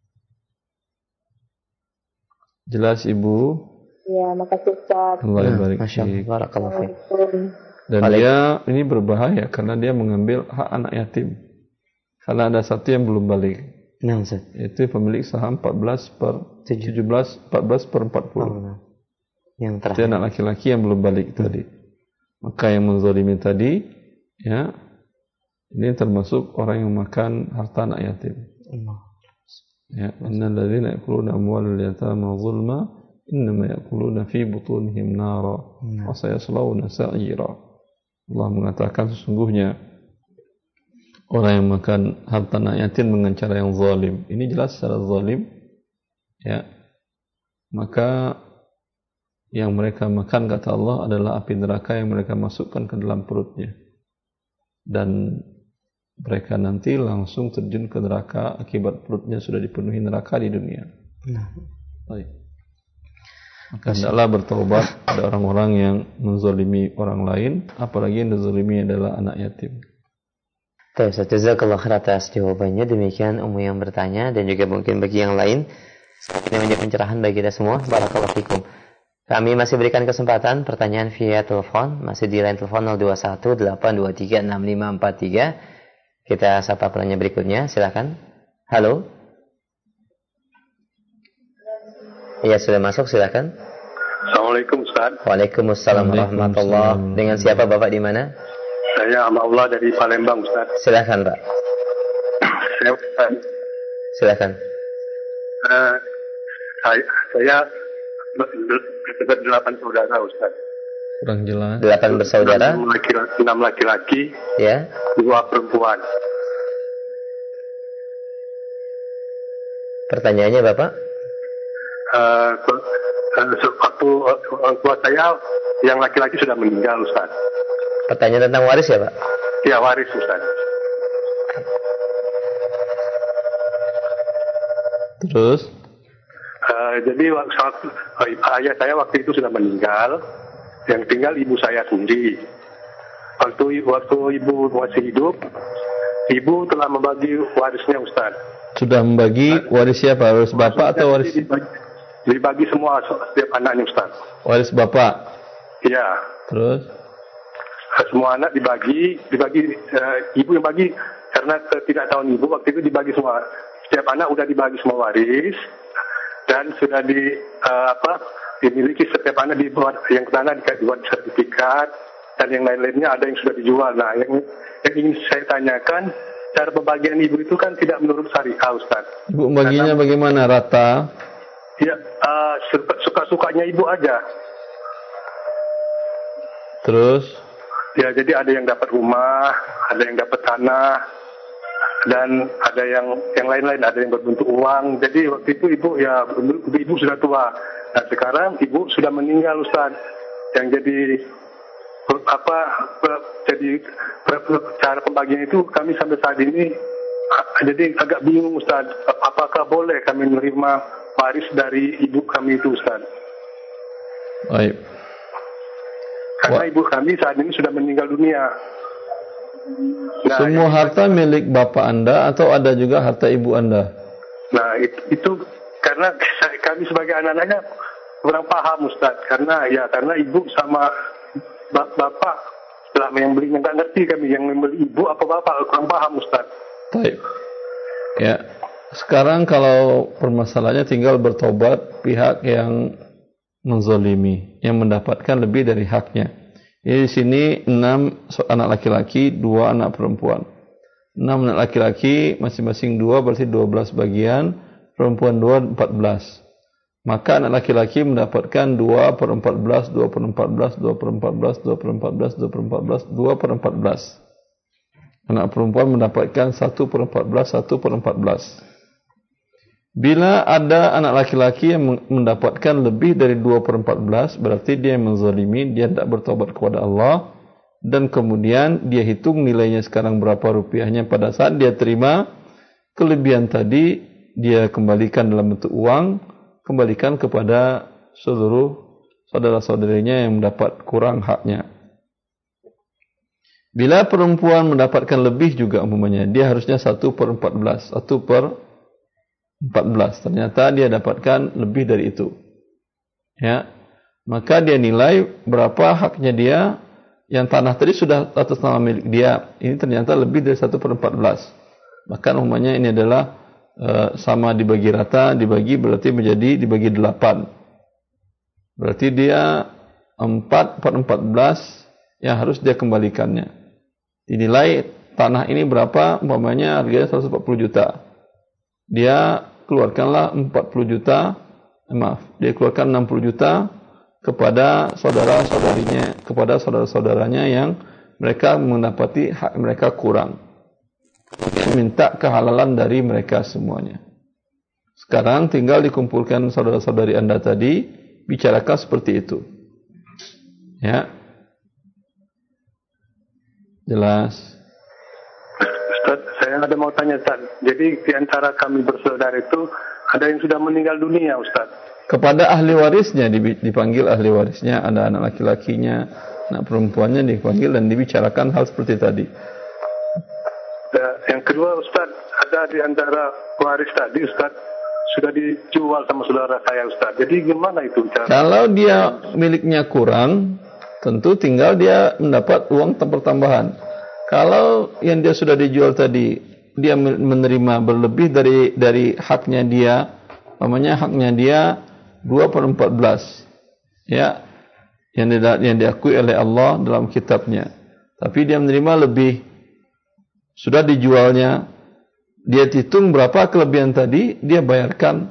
Jelas Ibu? Ya, makasih Ustaz. Allah barik. Masyaallah, barakallahu fiik. Dan dia ini berbahaya karena dia mengambil hak anak yatim. Karena ada satu yang belum balik. Nah, Ustaz. Itu pemilik saham empat belas per tujuh belas, empat belas per empat puluh. Oh, yang terakhir. Itu anak laki-laki yang belum balik hmm. tadi. Maka yang menzalimi tadi, ya, ini termasuk orang yang makan harta anak yatim. Allah. Ya, innal ladzina ya'kuluna amwalal yatama zulma innama ya'kuluna fi butunihim nara wa sayaslawna sa'ira. Allah mengatakan sesungguhnya orang yang makan harta anak yatim dengan cara yang zalim. Ini jelas secara zalim. Ya. Maka yang mereka makan kata Allah adalah api neraka yang mereka masukkan ke dalam perutnya. Dan mereka nanti langsung terjun ke neraka akibat perutnya sudah dipenuhi neraka di dunia. Nah. Baik. Maka hendaklah bertobat pada orang-orang yang menzalimi orang lain, apalagi yang menzalimi adalah anak yatim. Baik, Ustaz, jazakallahu khair atas jawabannya. Demikian umum yang bertanya dan juga mungkin bagi yang lain ini menjadi pencerahan bagi kita semua. Barakallahu fikum. Kami masih berikan kesempatan pertanyaan via telepon, masih di line telepon nol dua satu delapan dua tiga enam lima empat tiga. Kita sapa penanya berikutnya, silakan. Halo. Iya, sudah masuk, silakan. Assalamualaikum Ustaz. Waalaikumsalam warahmatullahi wabarakatuh. Dengan siapa Bapak di mana? Saya Ahmad Allah dari Palembang Ustaz. Silakan Pak. Saya Ustaz. Silakan. Uh, saya saya berdelapan saudara Ustaz. Kurang jelas. Delapan bersaudara. Enam laki-laki, enam laki-laki. Ya. Dua perempuan. Pertanyaannya Bapak? Uh, waktu orang tua saya yang laki-laki sudah meninggal Ustaz. Pertanyaan tentang waris ya Pak? Ya, waris Ustaz. Terus? Uh, jadi waktu, ayah saya waktu itu sudah meninggal. Yang tinggal ibu saya sendiri. Waktu, waktu ibu masih hidup, ibu telah membagi warisnya Ustaz. Sudah membagi waris siapa? Waris bapak atau waris? Dibagi, dibagi semua setiap anaknya Ustaz. Waris bapak? Iya. Terus? Semua anak dibagi, dibagi uh, ibu yang bagi karena ketidaktahuan ibu waktu itu dibagi semua. setiap anak udah dibagi semua waris dan sudah di uh, apa dimiliki setiap anak dibuat yang tanah dibuat sertifikat dan yang lain-lainnya ada yang sudah dijual. Nah, yang, yang ingin saya tanyakan, cara pembagian ibu itu kan tidak menurut syariah, Ustaz. Ibu baginya bagaimana, rata? Ya, uh, suka-sukanya ibu aja. Terus? Ya, jadi ada yang dapat rumah, ada yang dapat tanah, dan ada yang yang lain-lain, ada yang berbentuk uang. Jadi waktu itu ibu ya ibu sudah tua. Nah sekarang ibu sudah meninggal, Ustaz. Yang jadi apa jadi cara pembagian itu kami sampai saat ini jadi agak bingung, Ustaz. Apakah boleh kami menerima waris dari ibu kami itu, Ustaz? Baik. Karena ibu kami saat ini sudah meninggal dunia. Nah, semua harta milik bapak Anda atau ada juga harta ibu Anda? Nah itu, itu karena kami sebagai anak-anaknya kurang paham, Ustaz. Karena ya karena ibu sama bapak selama yang beli nggak ngerti kami yang membeli ibu apa bapak, kurang paham, Ustaz. Baik. Ya. Sekarang kalau permasalahannya tinggal bertobat pihak yang menzalimi, yang mendapatkan lebih dari haknya. Jadi di sini enam anak laki-laki, dua anak perempuan. Enam anak laki-laki, masing-masing dua, berarti dua belas bagian. Perempuan dua, empat belas. Maka anak laki-laki mendapatkan dua per empat belas, dua per empat belas, dua per empat belas, dua per empat belas, dua per empat belas, dua per empat belas. Anak perempuan mendapatkan satu per empat belas, satu per empat belas. Bila ada anak laki-laki yang mendapatkan lebih dari dua per empat belas, berarti dia yang menzalimi, dia tidak bertobat kepada Allah, dan kemudian dia hitung nilainya sekarang berapa rupiahnya pada saat dia terima kelebihan tadi, dia kembalikan dalam bentuk uang, kembalikan kepada seluruh saudara-saudarinya yang mendapat kurang haknya. Bila perempuan mendapatkan lebih juga umpamanya, dia harusnya satu per empat belas, satu per empat belas. Ternyata dia dapatkan lebih dari itu. Ya. Maka dia nilai berapa haknya dia. Yang tanah tadi sudah atas nama milik dia. Ini ternyata lebih dari satu per empat belas. Bahkan umpamanya ini adalah uh, sama dibagi rata, dibagi berarti menjadi dibagi delapan. Berarti dia empat per empat belas yang harus dia kembalikannya. Dinilai tanah ini berapa, umpamanya harganya seratus empat puluh juta. Dia keluarkanlah empat puluh juta, eh, maaf, dia keluarkan enam puluh juta kepada saudara-saudarinya, kepada saudara-saudaranya yang mereka mendapati hak mereka kurang. Dia minta kehalalan dari mereka semuanya. Sekarang tinggal dikumpulkan saudara-saudari Anda tadi, bicarakan seperti itu. Ya. Jelas. Ustaz, saya ada mau tanya, Ustaz. Jadi di antara kami bersaudara itu ada yang sudah meninggal dunia, Ustaz. Kepada ahli warisnya dipanggil ahli warisnya, ada anak laki-lakinya, anak perempuannya dipanggil dan dibicarakan hal seperti tadi. Dan yang kedua, Ustaz, ada di antara waris tadi, Ustaz, sudah dijual sama saudara saya, Ustaz. Jadi gimana itu cara? Kalau dia miliknya kurang, tentu tinggal dia mendapat uang tambahan. Kalau yang dia sudah dijual tadi, dia menerima berlebih dari dari haknya dia, namanya haknya dia dua per empat belas, ya, yang, di, yang diakui oleh Allah dalam kitabnya. Tapi dia menerima lebih, sudah dijualnya, dia hitung berapa kelebihan tadi, dia bayarkan.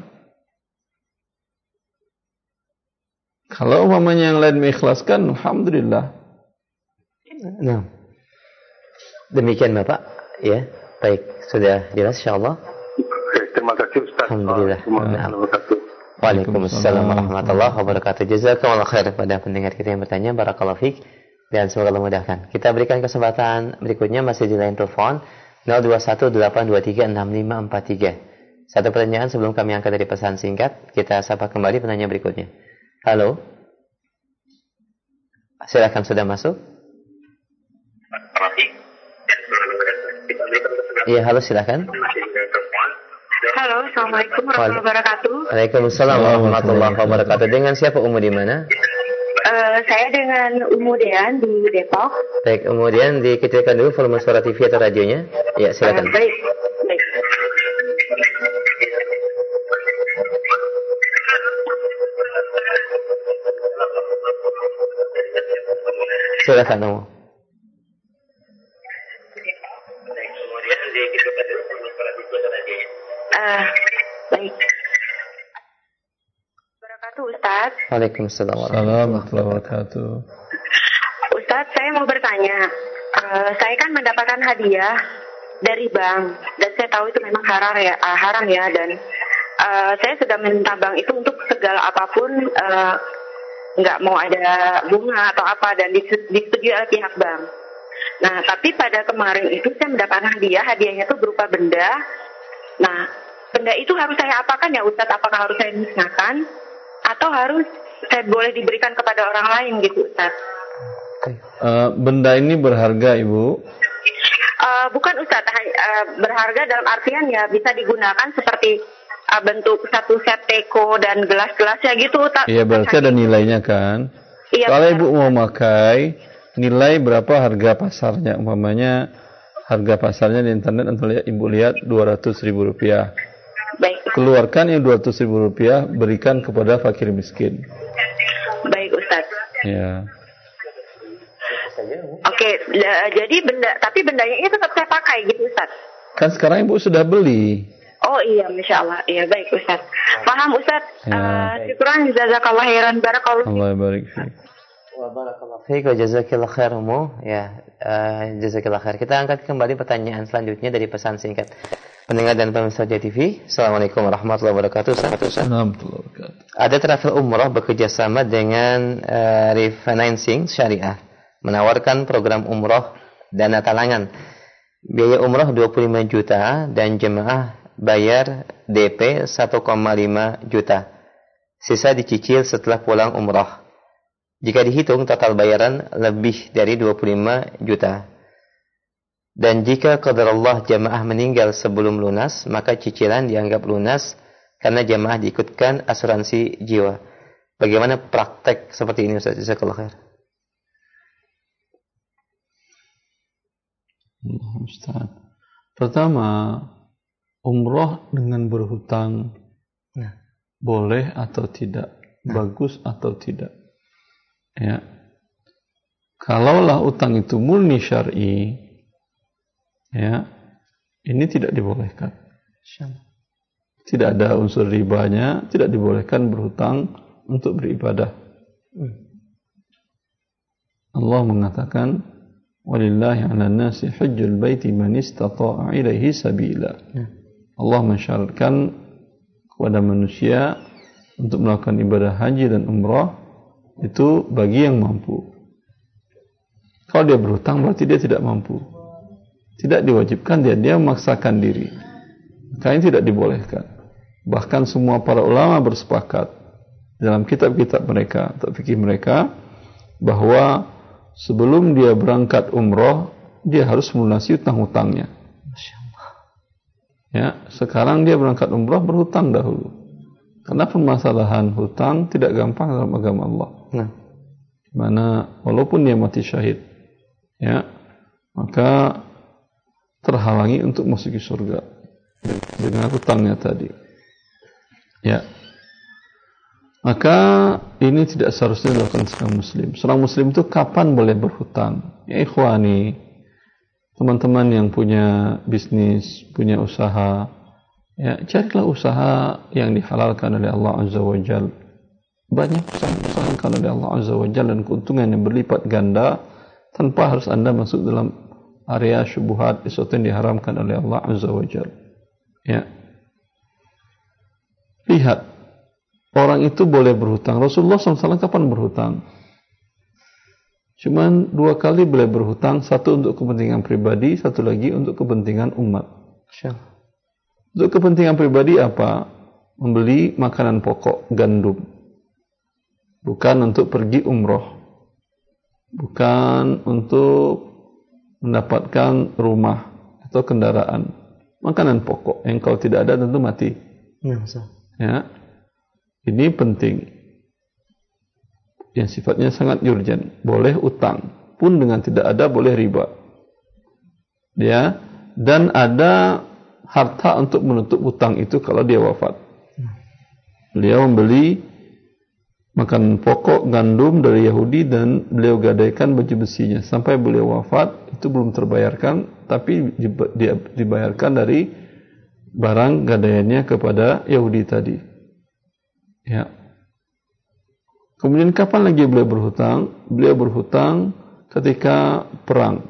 Kalau umpamanya yang lain mengikhlaskan, alhamdulillah. Nah. Demikian Bapak, ya. Baik, sudah jelas insyaallah. Terima kasih Ustaz. Alhamdulillah. Waalaikumsalam warahmatullahi wabarakatuh. Jazakumullah khair kepada pendengar kita yang bertanya, barakallahu fiik, dan semoga Allah mudahkan. Kita berikan kesempatan berikutnya masih di line telepon nol dua satu delapan dua tiga enam lima empat tiga. Satu pertanyaan sebelum kami angkat dari pesan singkat, kita sapa kembali penanya berikutnya. Halo. Silakan, sudah masuk. Iya, halo, silakan. Halo, assalamualaikum warahmatullahi wabarakatuh. Waalaikumsalam warahmatullahi wabarakatuh. Dengan siapa, Umu, di mana? Uh, saya dengan Umu Dean di Depok. Baik, kemudian dikecilkan dulu volume suara T V atau radionya. Ya, silakan. Uh, baik, baik. Silakan Umu. Uh, baik. Wabarakatuh Ustaz. Waalaikumsalam warahmatullahi wabarakatuh. Ustaz, saya mau bertanya. Uh, saya kan mendapatkan hadiah dari bank dan saya tahu itu memang haram ya, uh, haram ya dan uh, saya sudah minta bank itu untuk segala apapun uh, nggak mau ada bunga atau apa dan disetujui oleh pihak bank. Nah, tapi pada kemarin itu saya mendapatkan hadiah, hadiahnya itu berupa benda. Nah, benda itu harus saya apakan ya Ustaz? Apakah harus saya musnahkan atau harus saya boleh diberikan kepada orang lain gitu Ustaz? Uh, benda ini berharga Ibu? Uh, bukan Ustaz, uh, berharga dalam artian ya bisa digunakan seperti uh, bentuk satu set teko dan gelas-gelasnya gitu Ustaz. Iya, berarti ada nilainya kan? Iya. Kalau Ibu mau pakai, nilai berapa harga pasarnya? Umpamanya harga pasarnya di internet untuk Ibu lihat dua ratus ribu rupiah. Baik. Keluarkan yang dua ratus ribu rupiah, berikan kepada fakir miskin. Baik Ustaz. Ya. Oke, uh, jadi benda, tapi bendanya itu tetap saya pakai gitu Ustaz. Kan sekarang Ibu sudah beli. Oh iya, Masya Allah. Iya, baik Ustaz. Paham Ustaz. Ya. Uh, syukuran, jazakallah khairan, barakallahu. Allah barik fiik. Wa barakallahu fiik wa jazakallahu khair Umu. Ya, uh, jazakallahu khair. Kita angkat kembali pertanyaan selanjutnya dari pesan singkat pendengar dan pemirsa J T V. Assalamualaikum warahmatullahi wabarakatuh. Assalamualaikum wabarakatuh. Ada travel umrah bekerja sama dengan uh, refinancing syariah, menawarkan program umrah dana talangan. Biaya umrah dua puluh lima juta dan jemaah bayar D P satu koma lima juta. Sisa dicicil setelah pulang umrah. Jika dihitung total bayaran lebih dari dua puluh lima juta. Dan jika qadarullah jemaah meninggal sebelum lunas, maka cicilan dianggap lunas karena jemaah diikutkan asuransi jiwa. Bagaimana praktek seperti ini Ustaz? Jazakallahu khair. Allah Ustaz. Pertama, umroh dengan berhutang nah, boleh atau tidak, nah, bagus atau tidak. Ya. Kalaulah utang itu murni syar'i, ya, ini tidak dibolehkan. Tidak ada unsur ribanya, tidak dibolehkan berhutang untuk beribadah. Allah mengatakan, walillahi 'alan nasi hajjul baiti man istata'a ilaihi sabila. Allah mensyaratkan kepada manusia untuk melakukan ibadah haji dan umrah itu bagi yang mampu. Kalau dia berhutang berarti dia tidak mampu. Tidak diwajibkan dia, dia memaksakan diri. Maka ini tidak dibolehkan. Bahkan semua para ulama bersepakat dalam kitab-kitab mereka, atau fikih mereka, bahwa sebelum dia berangkat umroh, dia harus melunasi hutang-hutangnya. Ya, sekarang dia berangkat umroh berhutang dahulu. Karena permasalahan hutang tidak gampang dalam agama Allah. Nah, mana walaupun dia mati syahid, ya, maka terhalangi untuk masuk ke surga dengan hutangnya tadi. Ya. Maka ini tidak seharusnya dilakukan seorang muslim. Seorang muslim itu kapan boleh berhutang? Ya ikhwani, teman-teman yang punya bisnis, punya usaha, ya carilah usaha yang dihalalkan oleh Allah Azza wa Jalla. Banyak usaha-usaha yang dihalalkan oleh Allah Azza wa Jalla dan keuntungan yang berlipat ganda tanpa harus Anda masuk dalam area syubhat, sesuatu yang diharamkan oleh Allah Azza wa Jalla. Ya. Lihat, orang itu boleh berhutang. Rasulullah shallallahu alaihi wasallam kapan berhutang? Cuman dua kali boleh berhutang, satu untuk kepentingan pribadi, satu lagi untuk kepentingan umat. Untuk kepentingan pribadi apa? Membeli makanan pokok, gandum. Bukan untuk pergi umroh. Bukan untuk mendapatkan rumah atau kendaraan. Makanan pokok yang kalau tidak ada tentu mati. Ya, ya. Ini penting. Yang sifatnya sangat urgent. Boleh utang. Pun dengan tidak ada boleh riba. Ya. Dan ada harta untuk menutup utang itu kalau dia wafat. Beliau membeli makan pokok gandum dari Yahudi dan beliau gadaikan baju besinya sampai beliau wafat. Itu belum terbayarkan, tapi dibayarkan dari barang gadaiannya kepada Yahudi tadi. Ya. Kemudian kapan lagi beliau berhutang? Beliau berhutang ketika perang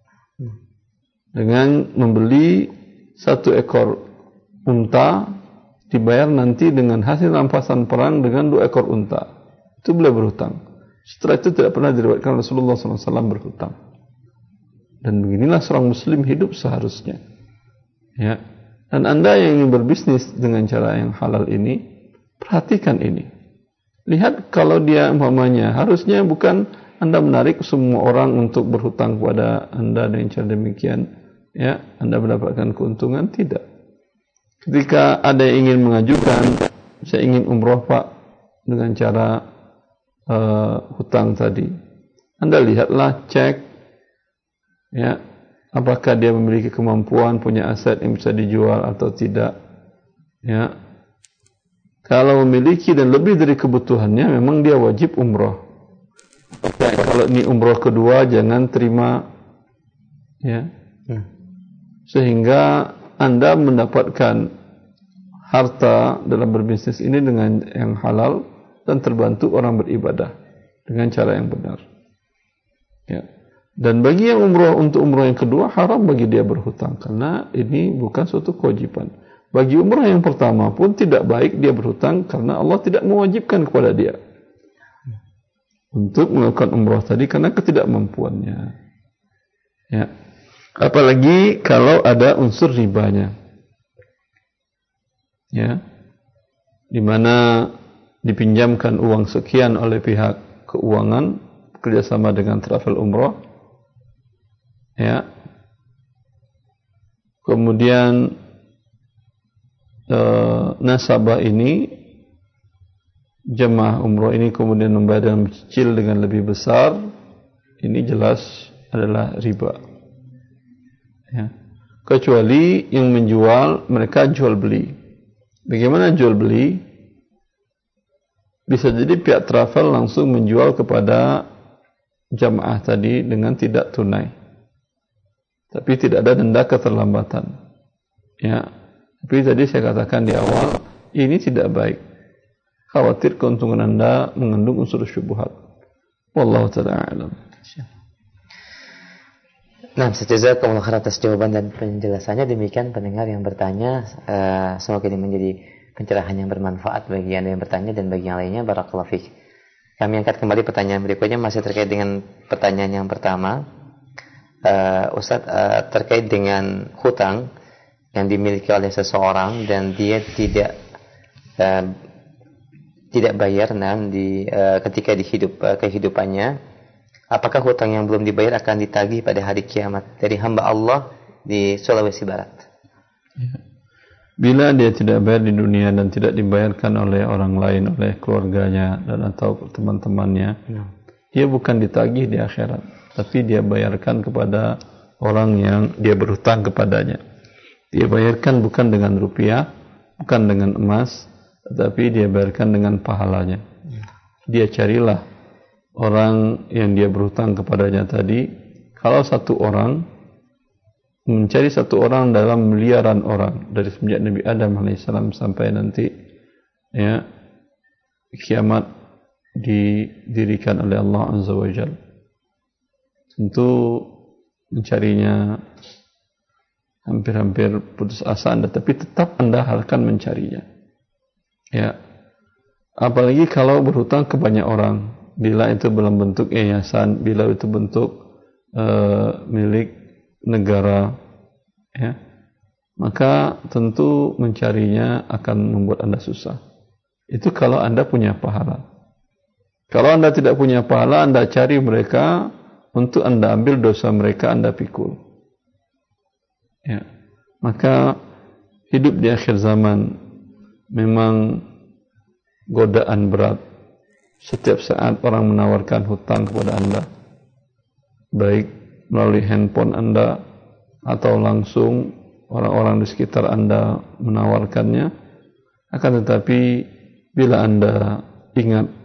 dengan membeli satu ekor unta, dibayar nanti dengan hasil rampasan perang dengan dua ekor unta. Itu beliau berhutang. Setelah itu tidak pernah diriwayatkan Rasulullah shallallahu alaihi wasallam berhutang. Dan beginilah seorang muslim hidup seharusnya. Ya. Dan Anda yang ingin berbisnis dengan cara yang halal ini, perhatikan ini. Lihat kalau dia umpamanya, harusnya bukan Anda menarik semua orang untuk berhutang kepada Anda dengan cara demikian, ya, Anda mendapatkan keuntungan, tidak. Ketika ada yang ingin mengajukan, saya ingin umroh Pak, dengan cara uh, hutang tadi, Anda lihatlah, cek, ya, apakah dia memiliki kemampuan, punya aset yang bisa dijual atau tidak, ya. Kalau memiliki dan lebih dari kebutuhannya, memang dia wajib umroh. Ya, kalau ini umroh kedua, jangan terima, ya, sehingga Anda mendapatkan harta dalam berbisnis ini dengan yang halal dan terbantu orang beribadah dengan cara yang benar. Ya. Dan bagi yang umroh untuk umroh yang kedua, haram bagi dia berhutang karena ini bukan suatu kewajiban. Bagi umrah yang pertama pun tidak baik dia berhutang karena Allah tidak mewajibkan kepada dia untuk melakukan umrah tadi karena ketidakmampuannya. Ya. Apalagi kalau ada unsur ribanya. Ya. Di mana dipinjamkan uang sekian oleh pihak keuangan kerjasama dengan travel umrah. Ya. Kemudian Uh, nasabah ini, jemaah umroh ini kemudian membayar dalam cicil dengan lebih besar, ini jelas adalah riba. Ya. Kecuali yang menjual, mereka jual beli. Bagaimana jual beli? Bisa jadi pihak travel langsung menjual kepada jemaah tadi dengan tidak tunai, tapi tidak ada denda keterlambatan. Ya. Tapi tadi saya katakan di awal, ini tidak baik. Khawatir keuntungan Anda mengandung unsur syubhat. Wallahu ta'ala a'lam. Nah, jazakumullah khairan atas jawaban dan penjelasannya. Demikian pendengar yang bertanya, uh, semoga ini menjadi pencerahan yang bermanfaat bagi Anda yang bertanya dan bagi yang lainnya. Barakallahu fiik. Kami angkat kembali pertanyaan berikutnya, masih terkait dengan pertanyaan yang pertama. Uh, Ustaz, uh, terkait dengan hutang yang dimiliki oleh seseorang dan dia tidak uh, tidak bayar nah, di uh, ketika di hidup uh, kehidupannya, apakah hutang yang belum dibayar akan ditagih pada hari kiamat dari hamba Allah di Sulawesi Barat? Bila dia tidak bayar di dunia dan tidak dibayarkan oleh orang lain, oleh keluarganya dan atau teman-temannya, ya, dia bukan ditagih di akhirat, tapi dia bayarkan kepada orang yang dia berhutang kepadanya. Dia bayarkan bukan dengan rupiah, bukan dengan emas, tetapi dia bayarkan dengan pahalanya. Dia carilah orang yang dia berhutang kepadanya tadi. Kalau satu orang mencari satu orang dalam miliaran orang dari semenjak Nabi Adam alaihissalam sampai nanti, ya, kiamat didirikan oleh Allah Azza wa Jalla, tentu mencarinya hampir-hampir putus asa Anda, tapi tetap Anda akan mencarinya. Ya. Apalagi kalau berhutang ke banyak orang, bila itu dalam bentuk yayasan, bila itu bentuk uh, milik negara, ya, maka tentu mencarinya akan membuat Anda susah. Itu kalau Anda punya pahala. Kalau Anda tidak punya pahala, Anda cari mereka untuk Anda ambil dosa mereka, Anda pikul. Ya, maka hidup di akhir zaman memang godaan berat. Setiap saat orang menawarkan hutang kepada Anda, baik melalui handphone Anda atau langsung orang-orang di sekitar Anda menawarkannya. Akan tetapi bila Anda ingat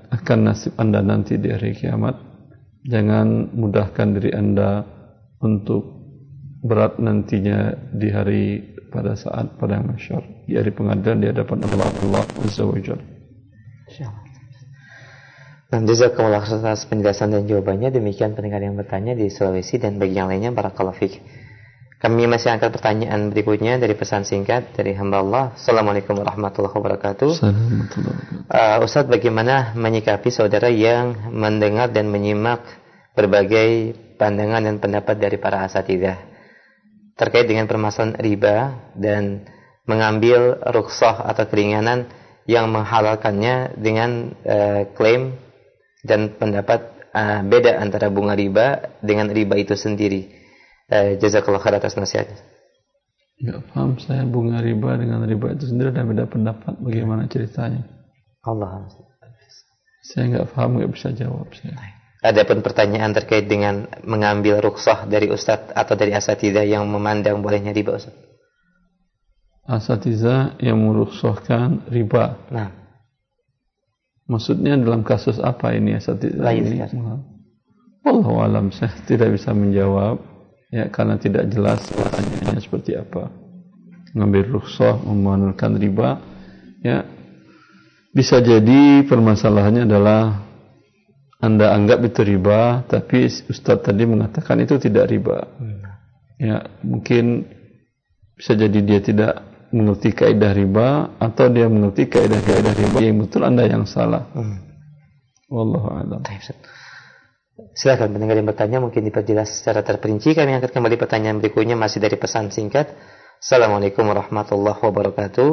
akan nasib Anda nanti di hari kiamat. Jangan mudahkan diri Anda untuk berat nantinya di hari pada saat pada mahsyar, di hari pengadilan di hadapan Allah Allah Azza wa Jalla. Insyaallah. Nah, jazakumullah atas penjelasan dan jawabannya. Demikian pendengar yang bertanya di Sulawesi dan bagi yang lainnya barakallahu fiik. Kami masih angkat pertanyaan berikutnya dari pesan singkat dari hamba Allah. Assalamualaikum warahmatullahi wabarakatuh. Uh, Ustaz, bagaimana menyikapi saudara yang mendengar dan menyimak berbagai pandangan dan pendapat dari para asatidzah terkait dengan permasalahan riba dan mengambil rukhsah atau keringanan yang menghalalkannya dengan uh, klaim dan pendapat uh, beda antara bunga riba dengan riba itu sendiri. Uh, Jazakallah khair atas nasihatnya. Enggak paham saya bunga riba dengan riba itu sendiri, ada beda pendapat. Bagaimana ceritanya? Allah. Saya enggak paham, enggak bisa jawab saya. Adapun pertanyaan terkait dengan mengambil rukhsah dari ustadz atau dari asatidzah yang memandang bolehnya riba, Ustaz. Asatidzah yang merukhsahkan riba. Nah. Maksudnya dalam kasus apa ini asatidzah ini? Ya. Wallahu alam, saya tidak bisa menjawab. Ya, karena tidak jelas pertanyaannya seperti apa. Mengambil rukhsah, membenarkan riba, ya bisa jadi permasalahannya adalah Anda anggap itu riba, tapi Ustaz tadi mengatakan itu tidak riba. Ya, mungkin bisa jadi dia tidak mengerti kaidah riba, atau dia mengerti kaidah-kaidah riba yang betul, Anda yang salah. Hmm. Wallahu a'lam. Silakan pendengar yang bertanya mungkin diperjelas secara terperinci. Kami angkat kembali pertanyaan berikutnya masih dari pesan singkat. Assalamualaikum warahmatullahi wabarakatuh.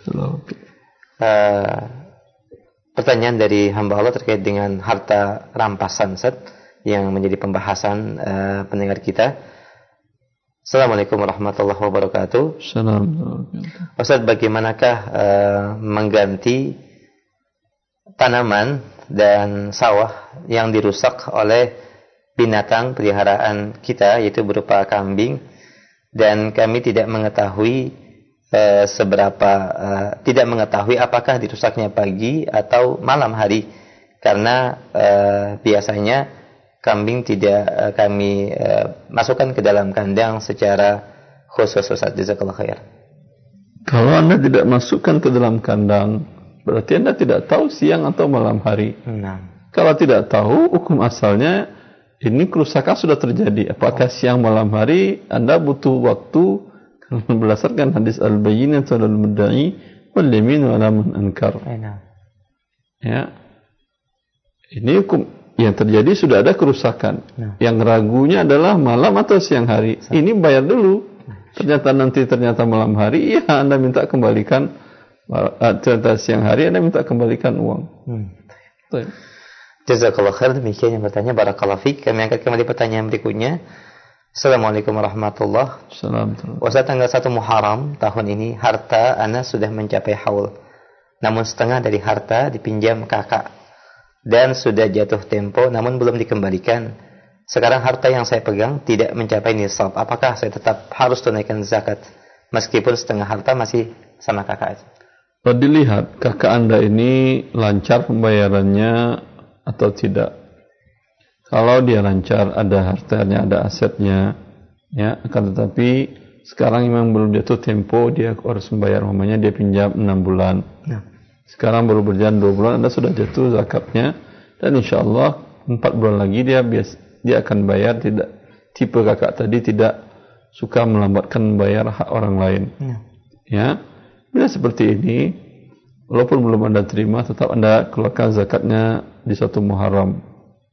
Uh, pertanyaan dari hamba Allah terkait dengan harta rampasan, Ustaz, yang menjadi pembahasan uh, pendengar kita. Assalamualaikum warahmatullahi wabarakatuh. Assalamualaikum. Ustaz, bagaimanakah uh, mengganti tanaman dan sawah yang dirusak oleh binatang peliharaan kita, yaitu berupa kambing, dan kami tidak mengetahui uh, seberapa uh, tidak mengetahui apakah dirusaknya pagi atau malam hari, karena uh, biasanya kambing tidak uh, kami uh, masukkan ke dalam kandang secara khusus. Ustaz, jazakallahu khair. Kalau Anda tidak masukkan ke dalam kandang, berarti Anda tidak tahu siang atau malam hari. Nah. Kalau tidak tahu, hukum asalnya ini kerusakan sudah terjadi. Apakah oh. siang malam hari, Anda butuh waktu berdasarkan hadis al-bayyinatu 'alal mudda'i wal yaminu 'ala man ankar. Nah. Ya. Ini hukum yang terjadi, sudah ada kerusakan. Nah. Yang ragunya adalah malam atau siang hari. Sa- ini bayar dulu. Ternyata nanti ternyata malam hari, ya Anda minta kembalikan. Ternyata siang hari Anda minta kembalikan uang. Hmm. Jazakallah khair. Demikian yang bertanya, barakallahu fiik. Kami angkat kembali pertanyaan berikutnya. Assalamualaikum warahmatullahi wabarakatuh. Ustaz, tanggal satu Muharram tahun ini harta ana sudah mencapai haul. Namun setengah dari harta dipinjam kakak dan sudah jatuh tempo namun belum dikembalikan. Sekarang harta yang saya pegang tidak mencapai nisab. Apakah saya tetap harus tunaikan zakat meskipun setengah harta masih sama kakak? Kalau dilihat kakak Anda ini lancar pembayarannya atau tidak. Kalau dia lancar, ada hartanya, ada asetnya, ya, akan tetapi sekarang memang belum jatuh tempo, dia harus membayar, namanya dia pinjam enam bulan. Ya. Sekarang baru berjalan dua bulan, Anda sudah jatuh zakatnya, dan insya Allah empat bulan lagi dia bias, dia akan bayar. Tidak, tipe kakak tadi tidak suka melambatkan membayar hak orang lain. Ya. Ya. Bila seperti ini, walaupun belum Anda terima, tetap Anda keluarkan zakatnya di satu Muharram.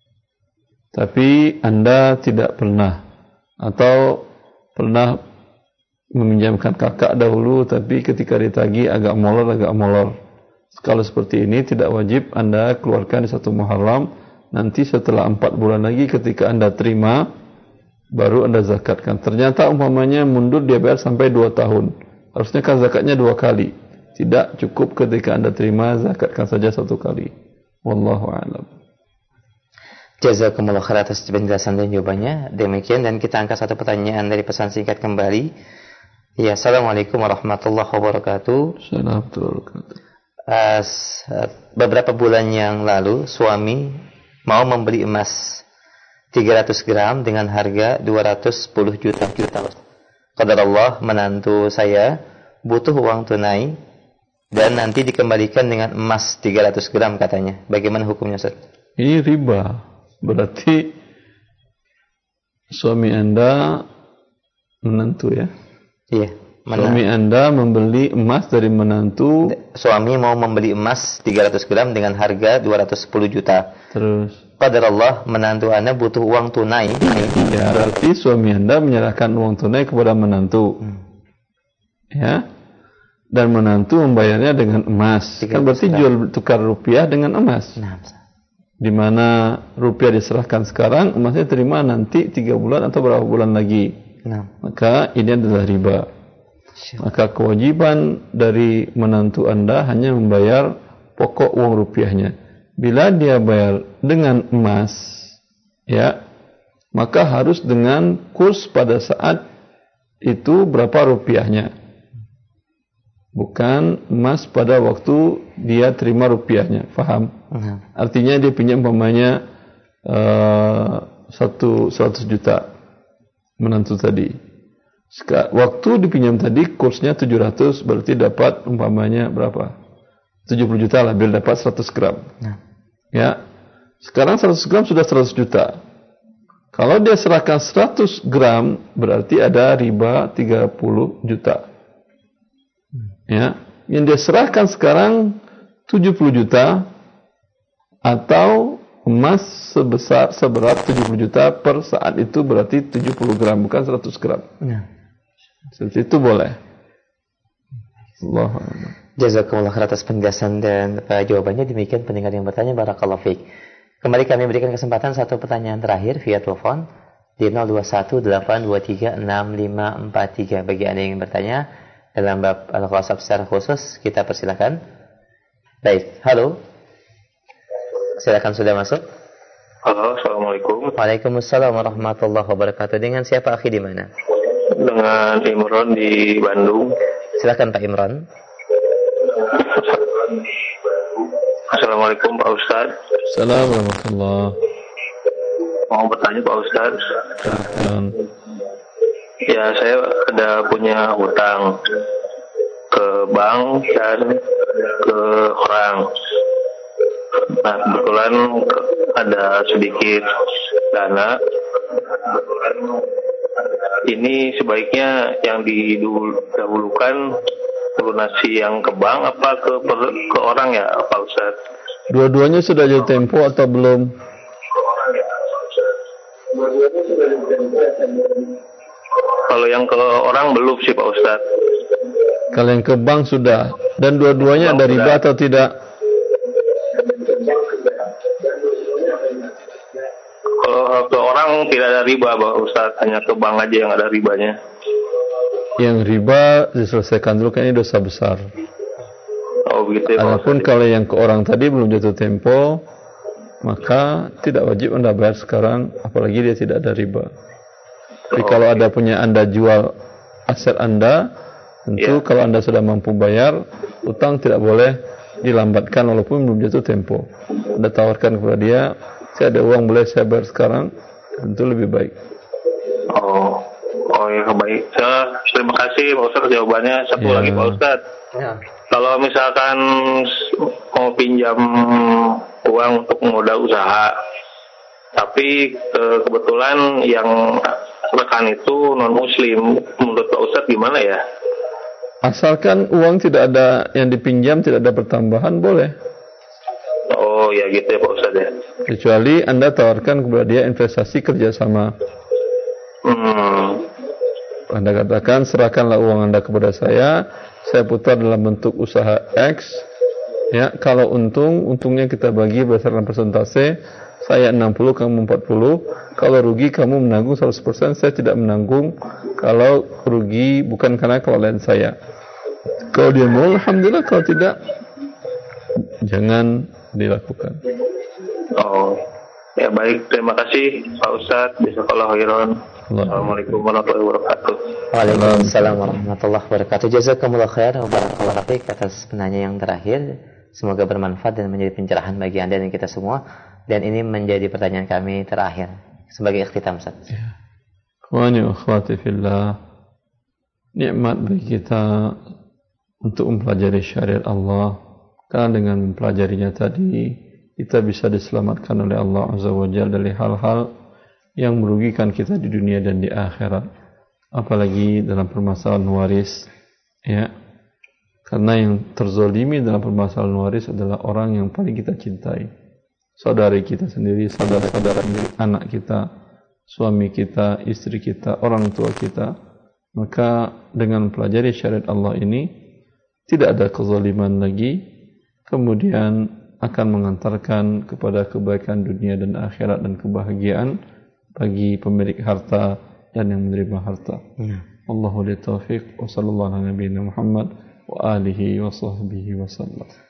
Tapi Anda tidak pernah atau pernah meminjamkan kakak dahulu, tapi ketika ditagih agak molor, agak molor. Kalau seperti ini tidak wajib Anda keluarkan di satu Muharram. Nanti setelah empat bulan lagi ketika Anda terima, baru Anda zakatkan. Ternyata umpamanya mundur dia bayar sampai dua tahun. Harusnya kan zakatnya dua kali. Tidak cukup ketika Anda terima, zakatkan saja satu kali. Wallahu a'lam. Jazakumullah khair atas penjelasan dan jawabannya. Demikian, dan kita angkat satu pertanyaan dari pesan singkat kembali. Ya, Assalamualaikum warahmatullahi wabarakatuh. Assalamualaikum warahmatullahi wabarakatuh. Pas beberapa bulan yang lalu suami mau membeli emas tiga ratus gram dengan harga dua ratus sepuluh juta. Qadarullah, menantu saya butuh uang tunai dan nanti dikembalikan dengan emas tiga ratus gram katanya. Bagaimana hukumnya, Ustaz? Ini riba. Berarti suami Anda menantu ya? Iya. Mana? Suami Anda membeli emas dari menantu. Suami mau membeli emas tiga ratus gram dengan harga dua ratus sepuluh juta. Terus Qadarullah, menantu Anda butuh uang tunai. Ya, berarti suami Anda menyerahkan uang tunai kepada menantu. Hmm. Ya. Dan menantu membayarnya dengan emas. Kan berarti jual tukar rupiah dengan emas. Nah, di mana rupiah diserahkan sekarang, emasnya terima nanti tiga bulan atau berapa bulan lagi. Nah. Maka ini adalah riba. Maka kewajiban dari menantu Anda hanya membayar pokok uang rupiahnya. Bila dia bayar dengan emas, ya, maka harus dengan kurs pada saat itu berapa rupiahnya. Bukan emas pada waktu dia terima rupiahnya. Faham? Uh-huh. Artinya dia pinjam umpamanya uh, satu seratus juta menantu tadi. Sekarang, waktu dipinjam tadi kursnya tujuh ratus, berarti dapat umpamanya berapa? tujuh puluh juta lah, biar dapat seratus gram. Uh-huh. Ya. Sekarang seratus gram sudah seratus juta. Kalau dia serahkan seratus gram, berarti ada riba tiga puluh juta. Ya, yang dia serahkan sekarang tujuh puluh juta atau emas sebesar seberat tujuh puluh juta per saat itu berarti tujuh puluh gram, bukan seratus gram. Ya. Seperti itu boleh. Allah. Jazakumullah khair atas penjelasan dan uh, jawabannya. Demikian pendengar yang bertanya, barakallahu fiik. Kembali kami berikan kesempatan satu pertanyaan terakhir via telepon di nol dua satu delapan dua tiga enam lima empat tiga. Bagi Anda yang bertanya dalam bab al-qasab secara khusus, kita persilakan. Baik, halo. Silakan, sudah masuk. Halo, assalamualaikum. Waalaikumsalam warahmatullahi wabarakatuh. Dengan siapa akhi, di mana? Dengan Imron di Bandung. Silakan Pak Imron. Assalamualaikum Pak Ustaz. Assalamualaikum warahmatullahi. Mau bertanya Pak Ustaz. Silakan. Ya, saya ada punya hutang ke bank dan ke orang. Nah, kebetulan ada sedikit dana. Ini sebaiknya yang didahulukan lunasi yang ke bank apa ke ke orang ya, Pak Ustaz? Dua-duanya sudah jatuh tempo atau belum? Kalau yang ke orang belum sih Pak Ustaz. Kalau yang ke bank sudah. Dan dua-duanya ada riba atau tidak? Kalau ke orang tidak ada riba Pak Ustaz, hanya ke bank aja yang ada ribanya. Yang riba diselesaikan dulu, kan ini dosa besar. Oh begitu ya Pak. Adapun kalau yang ke orang tadi belum jatuh tempo, maka tidak wajib Anda bayar sekarang, apalagi dia tidak ada riba. Tapi oh, kalau ada punya Anda jual aset Anda, tentu yeah. Kalau Anda sudah mampu bayar, utang tidak boleh dilambatkan walaupun belum jatuh tempo. Anda tawarkan kepada dia, saya ada uang, boleh saya bayar sekarang, tentu lebih baik. Oh, oh ya baik. Ya, terima kasih Pak Ustaz jawabannya. Satu yeah. lagi Pak Ustaz. Yeah. Kalau misalkan mau pinjam uang untuk modal usaha, tapi eh, kebetulan yang rekan itu non muslim, menurut Pak Ustadz gimana ya? Asalkan uang tidak ada yang dipinjam, tidak ada pertambahan, boleh. Oh ya gitu ya Pak Ustadz ya. Kecuali Anda tawarkan kepada dia investasi kerjasama. Hmm. Anda katakan, serahkanlah uang Anda kepada saya, saya putar dalam bentuk usaha X. Ya, kalau untung, untungnya kita bagi berdasarkan persentase. Saya enam puluh, kamu empat puluh. Kalau rugi, kamu menanggung seratus persen. Saya tidak menanggung kalau rugi, bukan karena kelalaian saya. Kalau dia mau, alhamdulillah. Kalau tidak, jangan dilakukan. Oh, ya baik. Terima kasih Pak Ustadz. Jazakallahu khairan. Assalamualaikum warahmatullahi wabarakatuh. Waalaikumsalam warahmatullahi wabarakatuh. Jazakumullah khair wa barakallahu fiik atas penanya yang terakhir. Semoga bermanfaat dan menjadi pencerahan bagi Anda dan kita semua. Dan ini menjadi pertanyaan kami terakhir sebagai ikhtitam, Ustaz. Ya. Ikhwani wa akhwati fillah, nikmat bagi kita untuk mempelajari syariat Allah, karena dengan mempelajarinya tadi kita bisa diselamatkan oleh Allah Azza wa Jalla dari hal-hal yang merugikan kita di dunia dan di akhirat. Apalagi dalam permasalahan waris, ya, karena yang terzolimi dalam permasalahan waris adalah orang yang paling kita cintai, saudari kita sendiri, saudara-saudara sendiri, anak kita, suami kita, istri kita, orang tua kita. Maka dengan mempelajari syariat Allah ini tidak ada kezaliman lagi, kemudian akan mengantarkan kepada kebaikan dunia dan akhirat dan kebahagiaan bagi pemilik harta dan yang menerima harta. Ya. Allahu li taufiq wa sallallahu ala nabiyina Muhammad wa alihi wa sahbihi wa sallam.